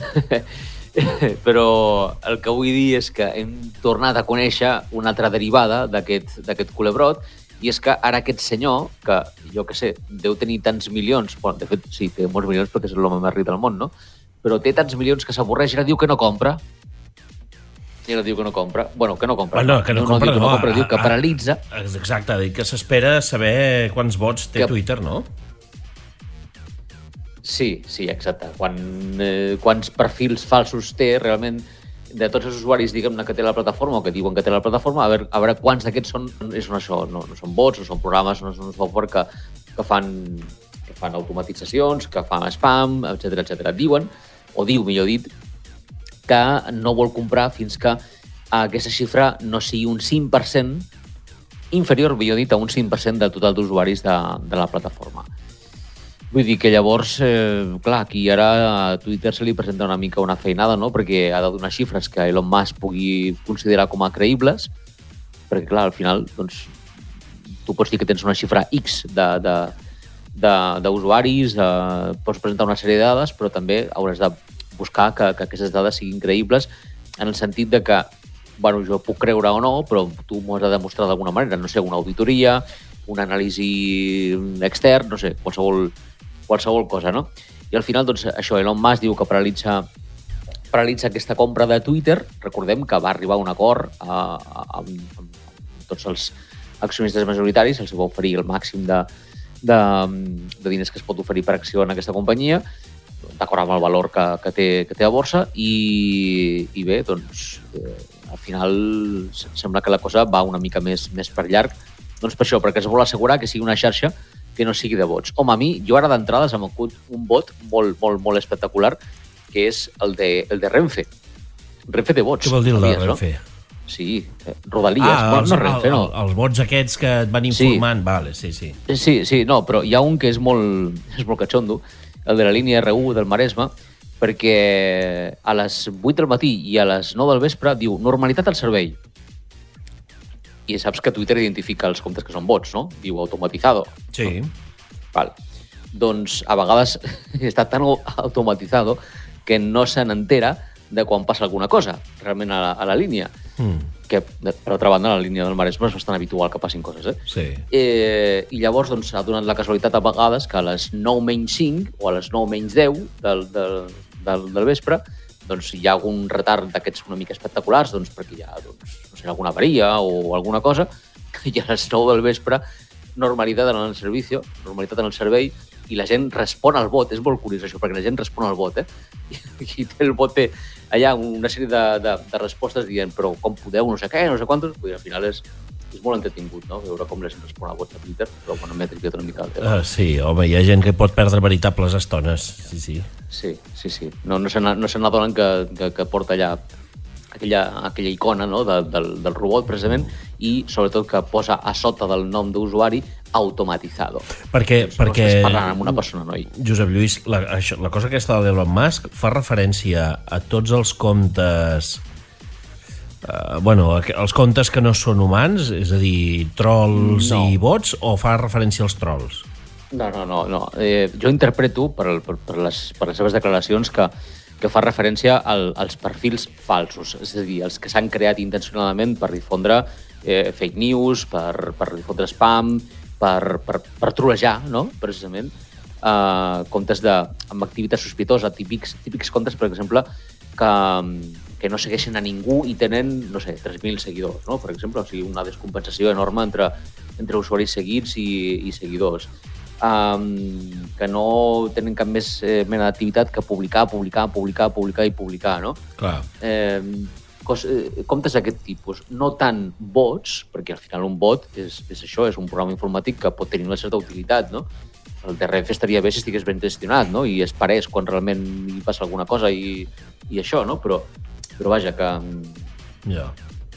Però el que vull dir és que hem tornat a conèixer una altra derivada d'aquest culebrot, i és que ara aquest senyor, que jo que sé, deu tenir tants milions, bueno, de fet, sí, té molts milions perquè és l'home més ric del món, no? Però té tants milions que s'avorreix i ara diu que no compra. I ara diu que no compra. Bueno, que no compra. Bueno, que no, no, compra, no, diu que no, no compra, a, diu que a, paralitza. Exacte, dic que s'espera saber quants vots té que... Twitter, no? Sí, sí, exacte. Quan, eh, quants perfils falsos té realment de tots els usuaris, diguem-ne, que té la plataforma o que diuen que té la plataforma, a veure, a veure quants d'aquests són, són això, no, no són bots, no són programes, no són software que, que, fan, que fan automatitzacions, que fan spam, etcètera, etcètera. Diuen, o diu, millor dit, que no vol comprar fins que aquesta xifra no sigui un cinc per cent inferior, millor dit, a un cinc per cent del total d'usuaris de, de la plataforma. Vull dir que llavors, eh, clar, aquí ara a Twitter se li presenta una mica una feinada, no? Perquè ha de donar xifres que Elon Musk pugui considerar com a creïbles, perquè, clar, al final, doncs, tu pots dir que tens una xifra X d'usuaris, eh, pots presentar una sèrie de dades, però també hauràs de buscar que, que aquestes dades siguin creïbles en el sentit de que, bueno, jo puc creure o no, però tu m'ho has de demostrar d'alguna manera, no sé, una auditoria, un anàlisi extern, no sé, qualsevol, qualsevol cosa, no? I al final, doncs, això, Elon Musk diu que paralitza, paralitza aquesta compra de Twitter. Recordem que va arribar a un acord a, a, a, amb tots els accionistes majoritaris, els va oferir el màxim de, de, de diners que es pot oferir per acció en aquesta companyia, d'acord amb el valor que, que, té, que té a borsa, i, i bé, doncs, eh, al final sembla que la cosa va una mica més, més per llarg, doncs per això, perquè es vol assegurar que sigui una xarxa que no sigui de bots. Home, a mi, jo ara d'entrada se m'acut un bot molt, molt, molt espectacular, que és el de, el de Renfe. Renfe té bots. Què vol dir el de sabies, Renfe? No? Sí, eh, Rodalies. Ah, bueno, els, no Renfe, el, no. El, els bots aquests que et van informant. Sí. Vale, sí, sí. Sí, sí, no, però hi ha un que és molt, és molt catxondo, el de la línia R u del Maresme, perquè a les vuit del matí i a les nou del vespre diu normalitat al servei. I saps que Twitter identifica els comptes que són bots, no? Diu automatizado. Sí. No? Val. Doncs a vegades està tan automatitzado que no se n'entera de quan passa alguna cosa realment a la, a la línia. Mm. Que, per altra banda, a la línia del Maresme és bastant habitual que passin coses, eh? Sí. Eh, I llavors doncs, ha donat la casualitat a vegades que a les nou menys cinc o a les nou menys deu del, del, del, del vespre doncs, hi ha algun retard d'aquests una mica espectaculars, doncs, perquè hi ha doncs, no sé, alguna avaria o alguna cosa, i a les nou del vespre normalitat en el servicio, normalitat en el servei, i la gent respon al bot. És molt curiós això, perquè la gent respon al bot, eh? I té el bot té allà una sèrie de, de, de respostes dient però com podeu, no sé què, no sé quantos, i al final és, és molt entretingut, no? Veure com la gent respon al bot a Twitter, però bueno, m'he tripiat una mica el tema. Uh, sí, home, hi ha gent que pot perdre veritables estones, sí, sí. Sí, sí, sí. No, no se n'adonen que, que, que porta allà aquella, aquella icona, no? de, del, del robot, precisament, i sobretot que posa a sota del nom d'usuari automatitzado. Perquè, doncs perquè no estàs parlant amb una persona, noi. Josep Lluís, la, això, la cosa aquesta de l'Elon Musk fa referència a tots els comptes... Uh, bueno, els comptes que no són humans, és a dir, trolls no. i bots, o fa referència als trolls? No, no, no. no. Eh, jo interpreto, per, per, per, les, per les seves declaracions, que, que fa referència al, als perfils falsos, és a dir, els que s'han creat intencionadament per difondre eh, fake news, per, per difondre spam, per, per, per trolejar, no?, precisament, eh, comptes de, amb activitat sospitosa, típics, típics comptes, per exemple, que, que no segueixen a ningú i tenen, no sé, tres mil seguidors, no?, per exemple, o sigui, una descompensació enorme entre, entre usuaris seguits i, i seguidors. Um, que no tenen cap més eh, mena d'activitat que publicar, publicar, publicar, publicar i publicar, no? Clar. Eh, cos, eh, comptes d'aquest tipus, no tant bots, perquè al final un bot és, és això, és un programa informàtic que pot tenir una certa utilitat, no? El D R F estaria bé si estigués ben gestionat, no? I es parés quan realment hi passa alguna cosa i, i això, no? Però, però vaja, que... Ja.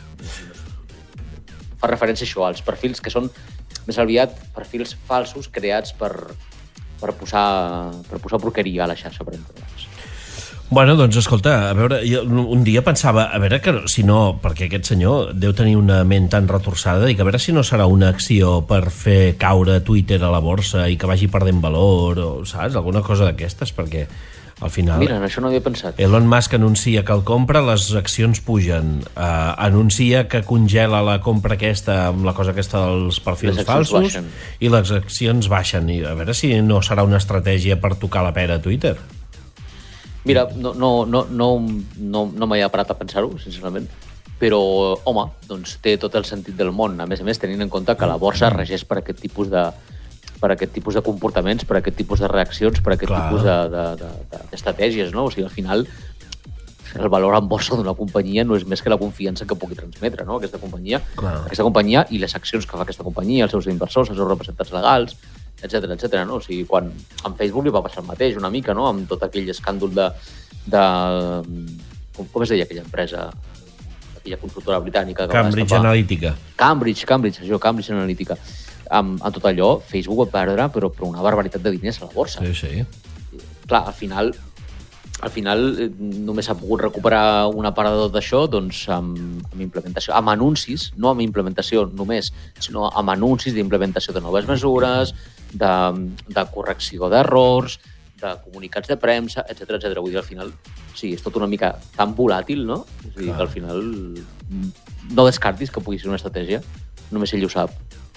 Fa referència a això, als perfils que són més aviat perfils falsos creats per, per, posar, per posar porqueria a la xarxa, per exemple. Bueno, doncs, escolta, a veure, jo un dia pensava, a veure, que si no, perquè aquest senyor deu tenir una ment tan retorçada, i que a veure si no serà una acció per fer caure Twitter a la borsa i que vagi perdent valor, o, saps? Alguna cosa d'aquestes, perquè al final... Mira, en això no havia pensat. Elon Musk anuncia que el compra, les accions pugen. Uh, anuncia que congela la compra aquesta amb la cosa aquesta dels perfils falsos baixen. I les accions baixen. I a veure si no serà una estratègia per tocar la pera a Twitter. Mira, no, no, no, no, no, no m'he parat a pensar-ho, sincerament, però, home, doncs té tot el sentit del món. A més a més, tenint en compte que la borsa regeix per aquest tipus de, per aquest tipus de comportaments, per aquest tipus de reaccions, per aquest Clar. tipus d'estratègies, de, de, de, no? O sigui, al final, el valor en borsa d'una companyia no és més que la confiança que pugui transmetre, no? Aquesta companyia, Clar. aquesta companyia i les accions que fa aquesta companyia, els seus inversors, els seus representants legals, etcètera, etcètera, no? O sigui, quan amb Facebook li va passar el mateix una mica, no? Amb tot aquell escàndol de... de com, com es deia aquella empresa, aquella consultora britànica... Que Cambridge Analytica. Cambridge, Cambridge, això, Cambridge Analytica. Amb, amb tot allò, Facebook va perdre però per una barbaritat de diners a la borsa. Sí, sí. Clar, al final, al final només s'ha pogut recuperar una part de tot això doncs, amb, amb implementació, amb anuncis, no amb implementació només, sinó amb anuncis d'implementació de noves mesures, de, de correcció d'errors, de comunicats de premsa, etcètera, etcètera. Vull dir, al final, sí, és tot una mica tan volàtil, no? O sigui, que al final no descartis que pugui ser una estratègia, només ell ho sap.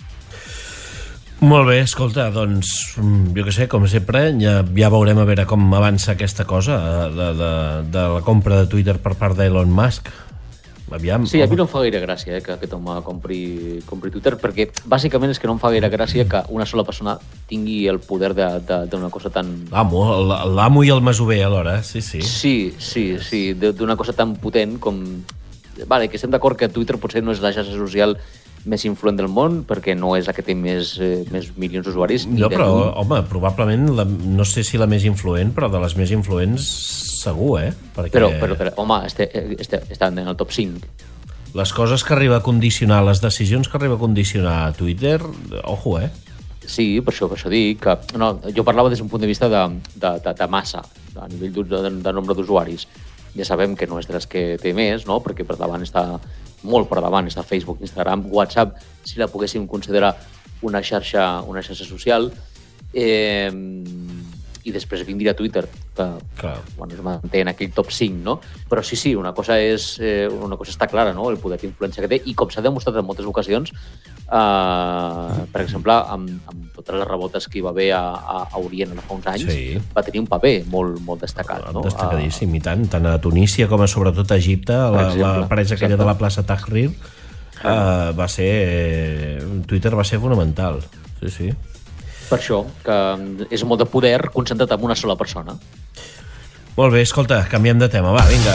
Molt bé, escolta, doncs, jo què sé, com sempre, ja, ja veurem a veure com avança aquesta cosa de, de, de la compra de Twitter per part d'Elon Musk. Aviam. Sí, a mi no em fa gaire gràcia eh, que aquest home compri, compri Twitter, perquè bàsicament és que no em fa gaire gràcia que una sola persona tingui el poder d'una cosa tan... L'amo, l'amo i el masover alhora, sí, sí. Sí, sí, sí, d'una cosa tan potent com... Vale, que estem d'acord que Twitter potser no és la xarxa social més influent del món, perquè no és la que té més, eh, més milions d'usuaris. No, però, de... home, probablement, la, no sé si la més influent, però de les més influents segur, eh? Perquè... Però, però, però home, este, este, estan en el top cinc. Les coses que arriba a condicionar, les decisions que arriba a condicionar a Twitter, ojo, eh? Sí, per això, per això dic que... No, jo parlava des d'un punt de vista de, de, de, de massa, a nivell de, de, de nombre d'usuaris. Ja sabem que no és de les que té més, no? Perquè per davant està molt per davant, està Facebook, Instagram, WhatsApp, si la poguéssim considerar una xarxa, una xarxa social. Eh, I després vindria Twitter, que bueno, es manté en aquell top cinc, no? Però sí, sí, una cosa, és, eh, una cosa està clara, no? El poder d'influència que té, i com s'ha demostrat en moltes ocasions, eh, per exemple, amb, amb totes les rebotes que hi va haver a, a Orient fa uns anys, sí. Va tenir un paper molt, molt destacat, no? Destacadíssim, i tant, tant a Tunísia com a sobretot a Egipte, la, exemple, la presa aquella de la plaça Tahrir, eh, va ser... Eh, Twitter va ser fonamental, sí, sí. Per això, que és molt de poder concentrat en una sola persona. Molt bé, escolta, canviem de tema, va, vinga.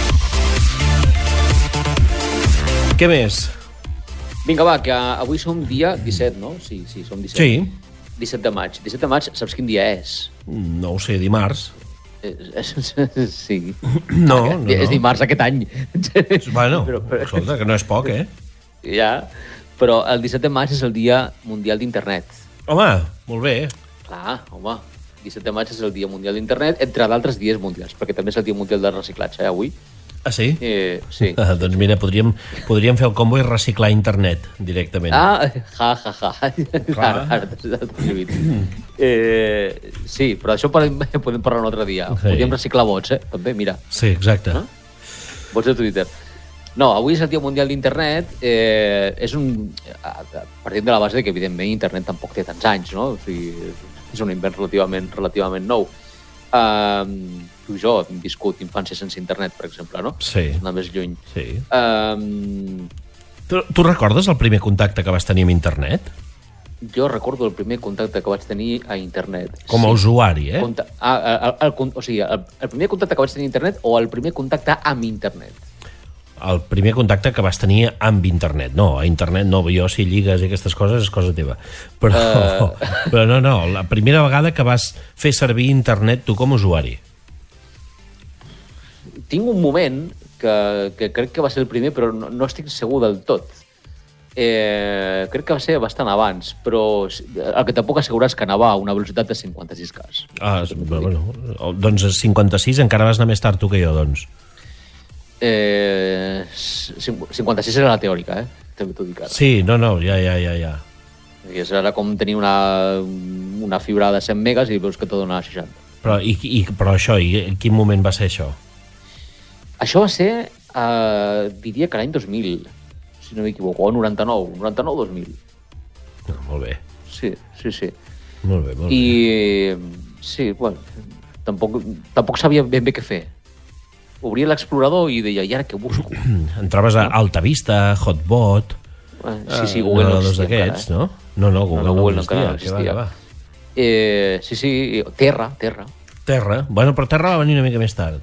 Què més? Vinga, va, que avui som dia disset, no? Sí, sí, som disset. Sí. disset de maig. disset de maig, saps quin dia és? No ho sé, dimarts. Sí. No, no, no. És dimarts aquest any. Bueno, però, però... escolta, que no és poc, eh? Ja, però el disset de maig és el Dia Mundial d'Internet. Home, molt bé. Clar, home, disset de maig és el Dia Mundial d'Internet, entre d'altres dies mundials, perquè també és el Dia Mundial del Reciclatge, eh, avui. Ah, sí? Eh, sí. Ah, doncs mira, podríem, podríem fer el combo i reciclar internet directament. Ah, ja, ja, ja. Clar. Ara, ara, eh, sí, però això podem, podem parlar un altre dia. Sí. Podríem reciclar vots, eh? També, mira. Sí, exacte. No? Vots de Twitter. No, avui és el Dia Mundial d'Internet. Eh, és un... Partint de la base que, evidentment, internet tampoc té tants anys, no? O sigui, és un invent relativament, relativament nou. Um, tu i jo hem viscut infància sense internet, per exemple, no? Sí. Anar més lluny. Sí. Um, tu, tu recordes el primer contacte que vas tenir amb internet? Jo recordo el primer contacte que vaig tenir a internet. Com a sí. usuari, eh? Conta ah, el, el, el, o sigui, el, el primer contacte que vaig tenir a internet o el primer contacte amb internet? el primer contacte que vas tenir amb internet. No, a internet no, jo si lligues i aquestes coses és cosa teva. Però, uh... però no, no, la primera vegada que vas fer servir internet tu com a usuari. Tinc un moment que, que crec que va ser el primer, però no, no estic segur del tot. Eh, crec que va ser bastant abans, però el que tampoc assegurar és que anava a una velocitat de cinquanta-sis K. Ah, bueno, doncs a cinquanta-sis encara vas anar més tard tu que jo, doncs. Eh, cinquanta-sis era la teòrica, eh? També t'ho dic ara. Sí, no, no, ja, ja, ja, ja. I era com tenir una, una fibra de cent megas i veus que te dona seixanta. Però, i, i, però això, i en quin moment va ser això? Això va ser, eh, diria que l'any dos mil, si no m'equivoco, o noranta-nou, noranta-nou dos mil. No, molt bé. Sí, sí, sí. Molt bé, molt I, bé. sí, bueno, tampoc, tampoc sabia ben bé què fer. Obria l'explorador i deia, i ara què busco? Entraves a AltaVista, Hotbot... Sí, sí, Google no existia d'aquests, no? No, no, Google no, no, Google no existia. No existia. Que va, que va. Eh, sí, sí, Terra, Terra. Terra? Bueno, però Terra va venir una mica més tard.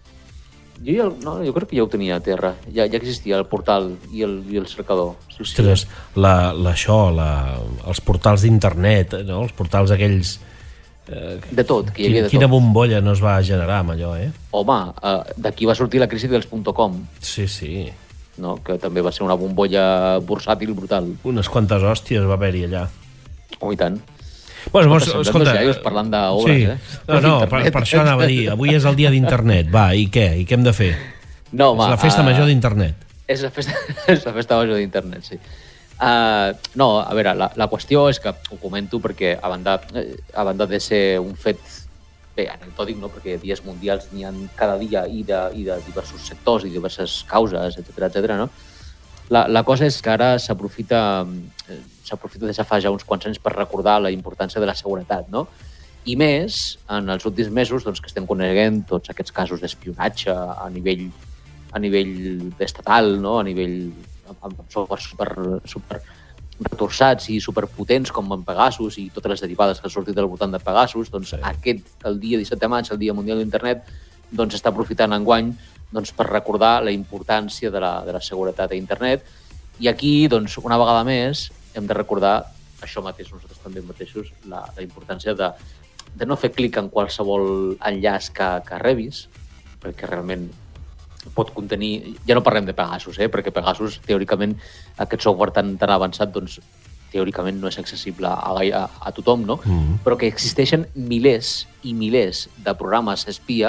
Jo, ja, no, jo crec que ja ho tenia a Terra. Ja, ja existia el portal i el, i el cercador. Sí, Ostres, sí. La, la, això, la, els portals d'internet, no? Els portals aquells... Eh, de tot, que hi havia de quina tot. bombolla no es va generar amb allò, eh? Home, eh, d'aquí va sortir la crisi dels .com. Sí, sí. No? Que també va ser una bombolla bursàtil brutal. Unes quantes hòsties va haver-hi allà. Oh, i tant. Bueno, mos, escolta... Ja parlant d'obres, sí. eh? No, no, per, per això anava a dir. Avui és el dia d'internet. Va, i què? I què hem de fer? No, home, és la festa uh, major d'internet. És la festa, és la festa major d'internet, sí. Uh, no, a veure, la, la qüestió és que ho comento perquè a banda, a banda de ser un fet bé, anecdòtic, no? Perquè dies mundials n'hi ha cada dia i de, i de diversos sectors i diverses causes, etcètera, etcètera, no? La, la cosa és que ara s'aprofita s'aprofita des de fa ja uns quants anys per recordar la importància de la seguretat, no? I més, en els últims mesos, doncs, que estem coneguent tots aquests casos d'espionatge a nivell, a nivell estatal, no? A nivell amb software super, super retorçats i superpotents com en Pegasus i totes les derivades que han sortit al voltant de Pegasus, doncs sí. Aquest, el dia disset de maig, el Dia Mundial d'Internet, doncs està aprofitant enguany doncs, per recordar la importància de la, de la seguretat a internet. I aquí, doncs, una vegada més, hem de recordar això mateix, nosaltres també mateixos, la, la importància de, de no fer clic en qualsevol enllaç que, que rebis, perquè realment pot contenir... Ja no parlem de Pegasus, eh? Perquè Pegasus, teòricament, aquest software tan, tan avançat, doncs, teòricament no és accessible a, a, a tothom, no? Mm. Però que existeixen milers i milers de programes espia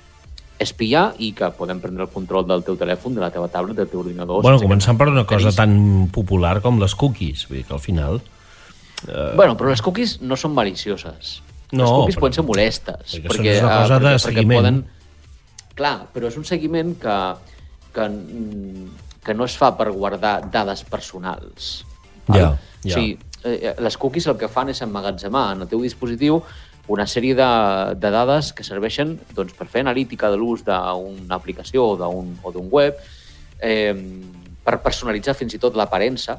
espia i que podem prendre el control del teu telèfon, de la teva tablet, del teu ordinador... Bueno, començant per una cosa tan popular com les cookies, vull dir que al final... Uh... Bueno, però les cookies no són malicioses. No, les cookies però... poden ser molestes. Perquè, perquè és una cosa uh, de perquè, seguiment. Perquè poden... Clar, però és un seguiment que, que, que no es fa per guardar dades personals. Ja, ja. O sigui, eh, les cookies el que fan és emmagatzemar en el teu dispositiu una sèrie de, de dades que serveixen doncs, per fer analítica de l'ús d'una aplicació o d'un web, eh, per personalitzar fins i tot l'aparença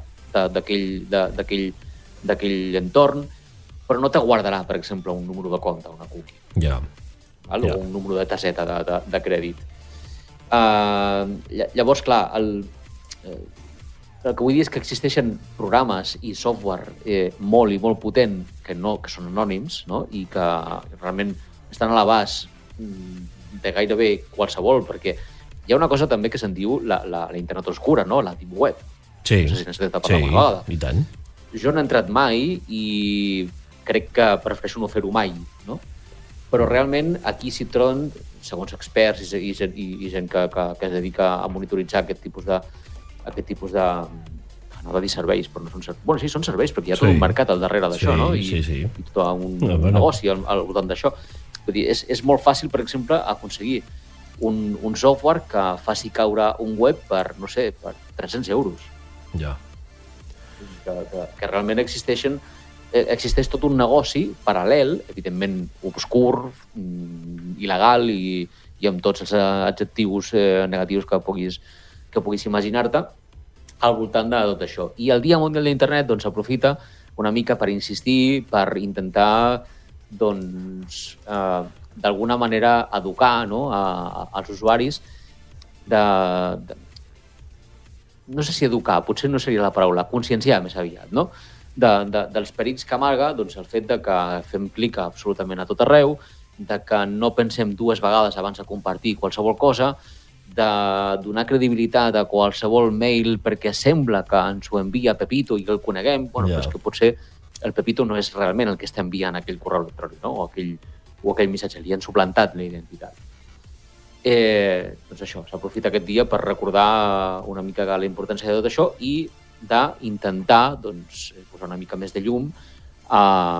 d'aquell entorn, però no te guardarà, per exemple, un número de compte, una cookie. Ja. Val? Ja. O un número de targeta de, de, de crèdit. Uh, llavors, clar, el, el que vull dir és que existeixen programes i software eh, molt i molt potent que, no, que són anònims, no? I que realment estan a l'abast de gairebé qualsevol, perquè hi ha una cosa també que se'n diu la, la, la internet oscura, no? La deep web. Sí, no sé si n'has de parlar sí, una vegada. I tant. Jo no he entrat mai i crec que prefereixo no fer-ho mai, no? Però realment aquí s'hi troben, segons experts i, i, i, i gent que, que, que es dedica a monitoritzar aquest tipus de, aquest tipus de, no de dir serveis, però no són serveis. Bueno, sí, són serveis, perquè hi ha tot sí. un mercat al darrere d'això, sí, no? I, sí, sí. i tot un, no, un bueno. negoci al, al voltant d'això. Vull dir, és, és molt fàcil, per exemple, aconseguir un, un software que faci caure un web per, no sé, per tres-cents euros. Ja. Que, que, que realment existeixen existeix tot un negoci paral·lel, evidentment obscur, il·legal i, i amb tots els adjectius eh, negatius que puguis, que puguis imaginar-te al voltant de tot això. I el Dia Mundial d'Internet doncs, aprofita una mica per insistir, per intentar doncs, eh, d'alguna manera educar, no? a, a, als usuaris de, de, no sé si educar, potser no seria la paraula, conscienciar més aviat, no? De, de, dels perills que amaga, doncs el fet de que fem clic absolutament a tot arreu, de que no pensem dues vegades abans de compartir qualsevol cosa, de donar credibilitat a qualsevol mail perquè sembla que ens ho envia Pepito i que el coneguem, bueno, yeah. però és que potser el Pepito no és realment el que està enviant aquell correu electrònic, no? o, aquell, o aquell missatge, li han suplantat la identitat. Eh, doncs això, s'aprofita aquest dia per recordar una mica la importància de tot això i d'intentar doncs, posar una mica més de llum a,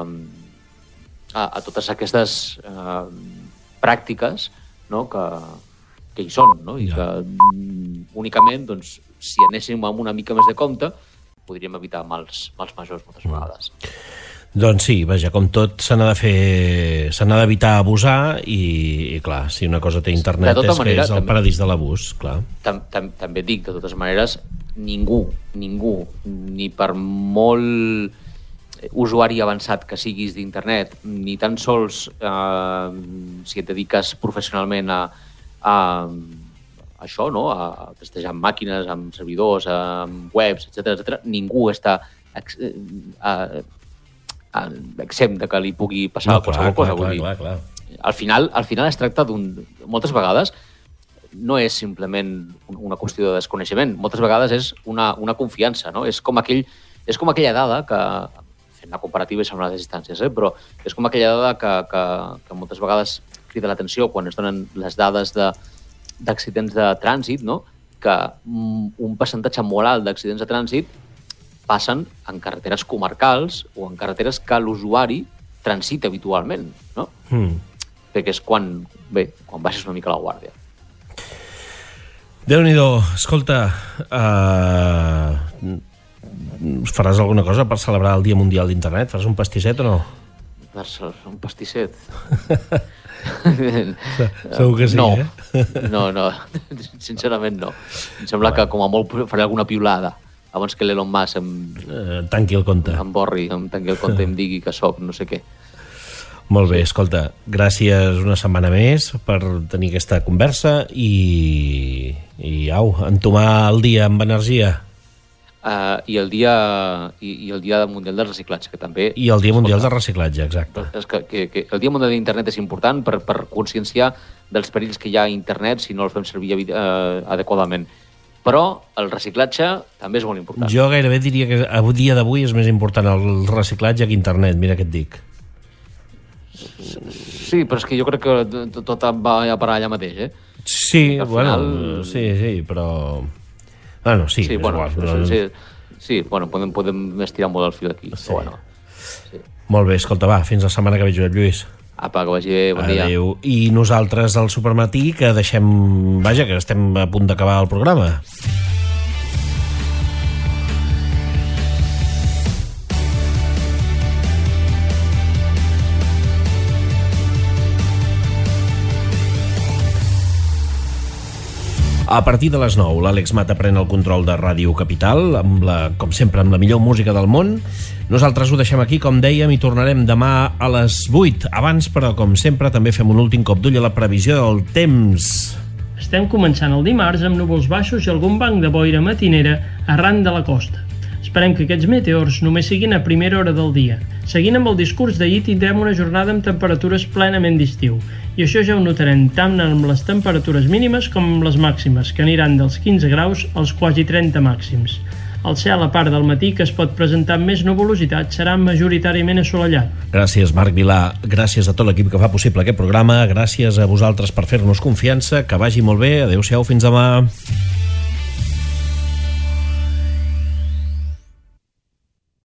a, a totes aquestes eh, pràctiques, no? que, que hi són, no? I ja. que mm, únicament, doncs, si anéssim amb una mica més de compte, podríem evitar mals, mals majors moltes vegades. Doncs sí, vaja, com tot s'ha de fer, s'ha d'evitar abusar i, i clar, si una cosa té internet és manera, que és el també, paradís de l'abús, clar. Tam, tam, també dic, de totes maneres, ningú, ningú, ni per molt usuari avançat que siguis d'internet, ni tan sols eh, si et dediques professionalment a, a això, no? a testejar amb màquines, amb servidors, amb webs, etcètera, etcètera, ningú està ex, a, a, exempt de que li pugui passar no, qualsevol cosa. Clar, clar, clar, clar. Al final, al final es tracta d'un... Moltes vegades no és simplement una qüestió de desconeixement, moltes vegades és una, una confiança, no? És com, aquell, és com aquella dada que, fent la comparativa i sembla les distàncies, eh? però és com aquella dada que, que, que moltes vegades crida l'atenció quan es donen les dades de d'accidents de trànsit, no? Que un percentatge molt alt d'accidents de trànsit passen en carreteres comarcals o en carreteres que l'usuari transita habitualment, no? Mm. Perquè és quan, bé, quan baixes una mica la guàrdia. Déu-n'hi-do, escolta, uh, faràs alguna cosa per celebrar el Dia Mundial d'Internet? Faràs un pastisset o no? Un pastisset? Segur que sí, no. eh? No, no, sincerament no. Em sembla que com a molt faré alguna piulada abans que l'Elon Musk em... Uh, tanqui el compte. Em borri, em tanqui el compte i em digui que soc no sé què. Molt bé, escolta, gràcies una setmana més per tenir aquesta conversa i, i au, entomar el dia amb energia. Uh, i el dia i, i el dia mundial del reciclatge, que també... I el dia mundial del reciclatge, exacte. És que, que, que el dia mundial d'internet és important per, per conscienciar dels perills que hi ha a internet si no els fem servir uh, adequadament. Però el reciclatge també és molt important. Jo gairebé diria que a dia d'avui és més important el reciclatge que internet, mira què et dic. Sí, però és que jo crec que tot va a parar allà mateix, eh? Sí, bueno, final... sí, sí, però... Bueno, sí, sí, és bueno, igual. Però... Sí, sí, bueno, podem, podem estirar molt el fil aquí. Sí. Però bueno, sí. Molt bé, escolta, va, fins la setmana que ve, Josep Lluís. Apa, que vagi bé, bon dia. Adéu. I nosaltres al Supermatí, que deixem... Vaja, que estem a punt d'acabar el programa. A partir de les nou, l'Àlex Mata pren el control de Ràdio Capital, amb la, com sempre, amb la millor música del món. Nosaltres ho deixem aquí, com dèiem, i tornarem demà a les vuit. Abans, però, com sempre, també fem un últim cop d'ull a la previsió del temps. Estem començant el dimarts amb núvols baixos i algun banc de boira matinera arran de la costa. Esperem que aquests meteors només siguin a primera hora del dia. Seguint amb el discurs d'ahir, tindrem una jornada amb temperatures plenament d'estiu. I això ja ho notarem tant amb les temperatures mínimes com amb les màximes, que aniran dels quinze graus als quasi trenta màxims. El cel, a part del matí, que es pot presentar amb més nuvolositat, serà majoritàriament assolellat. Gràcies, Marc Vilà. Gràcies a tot l'equip que fa possible aquest programa. Gràcies a vosaltres per fer-nos confiança. Que vagi molt bé. Adéu-siau, fins demà.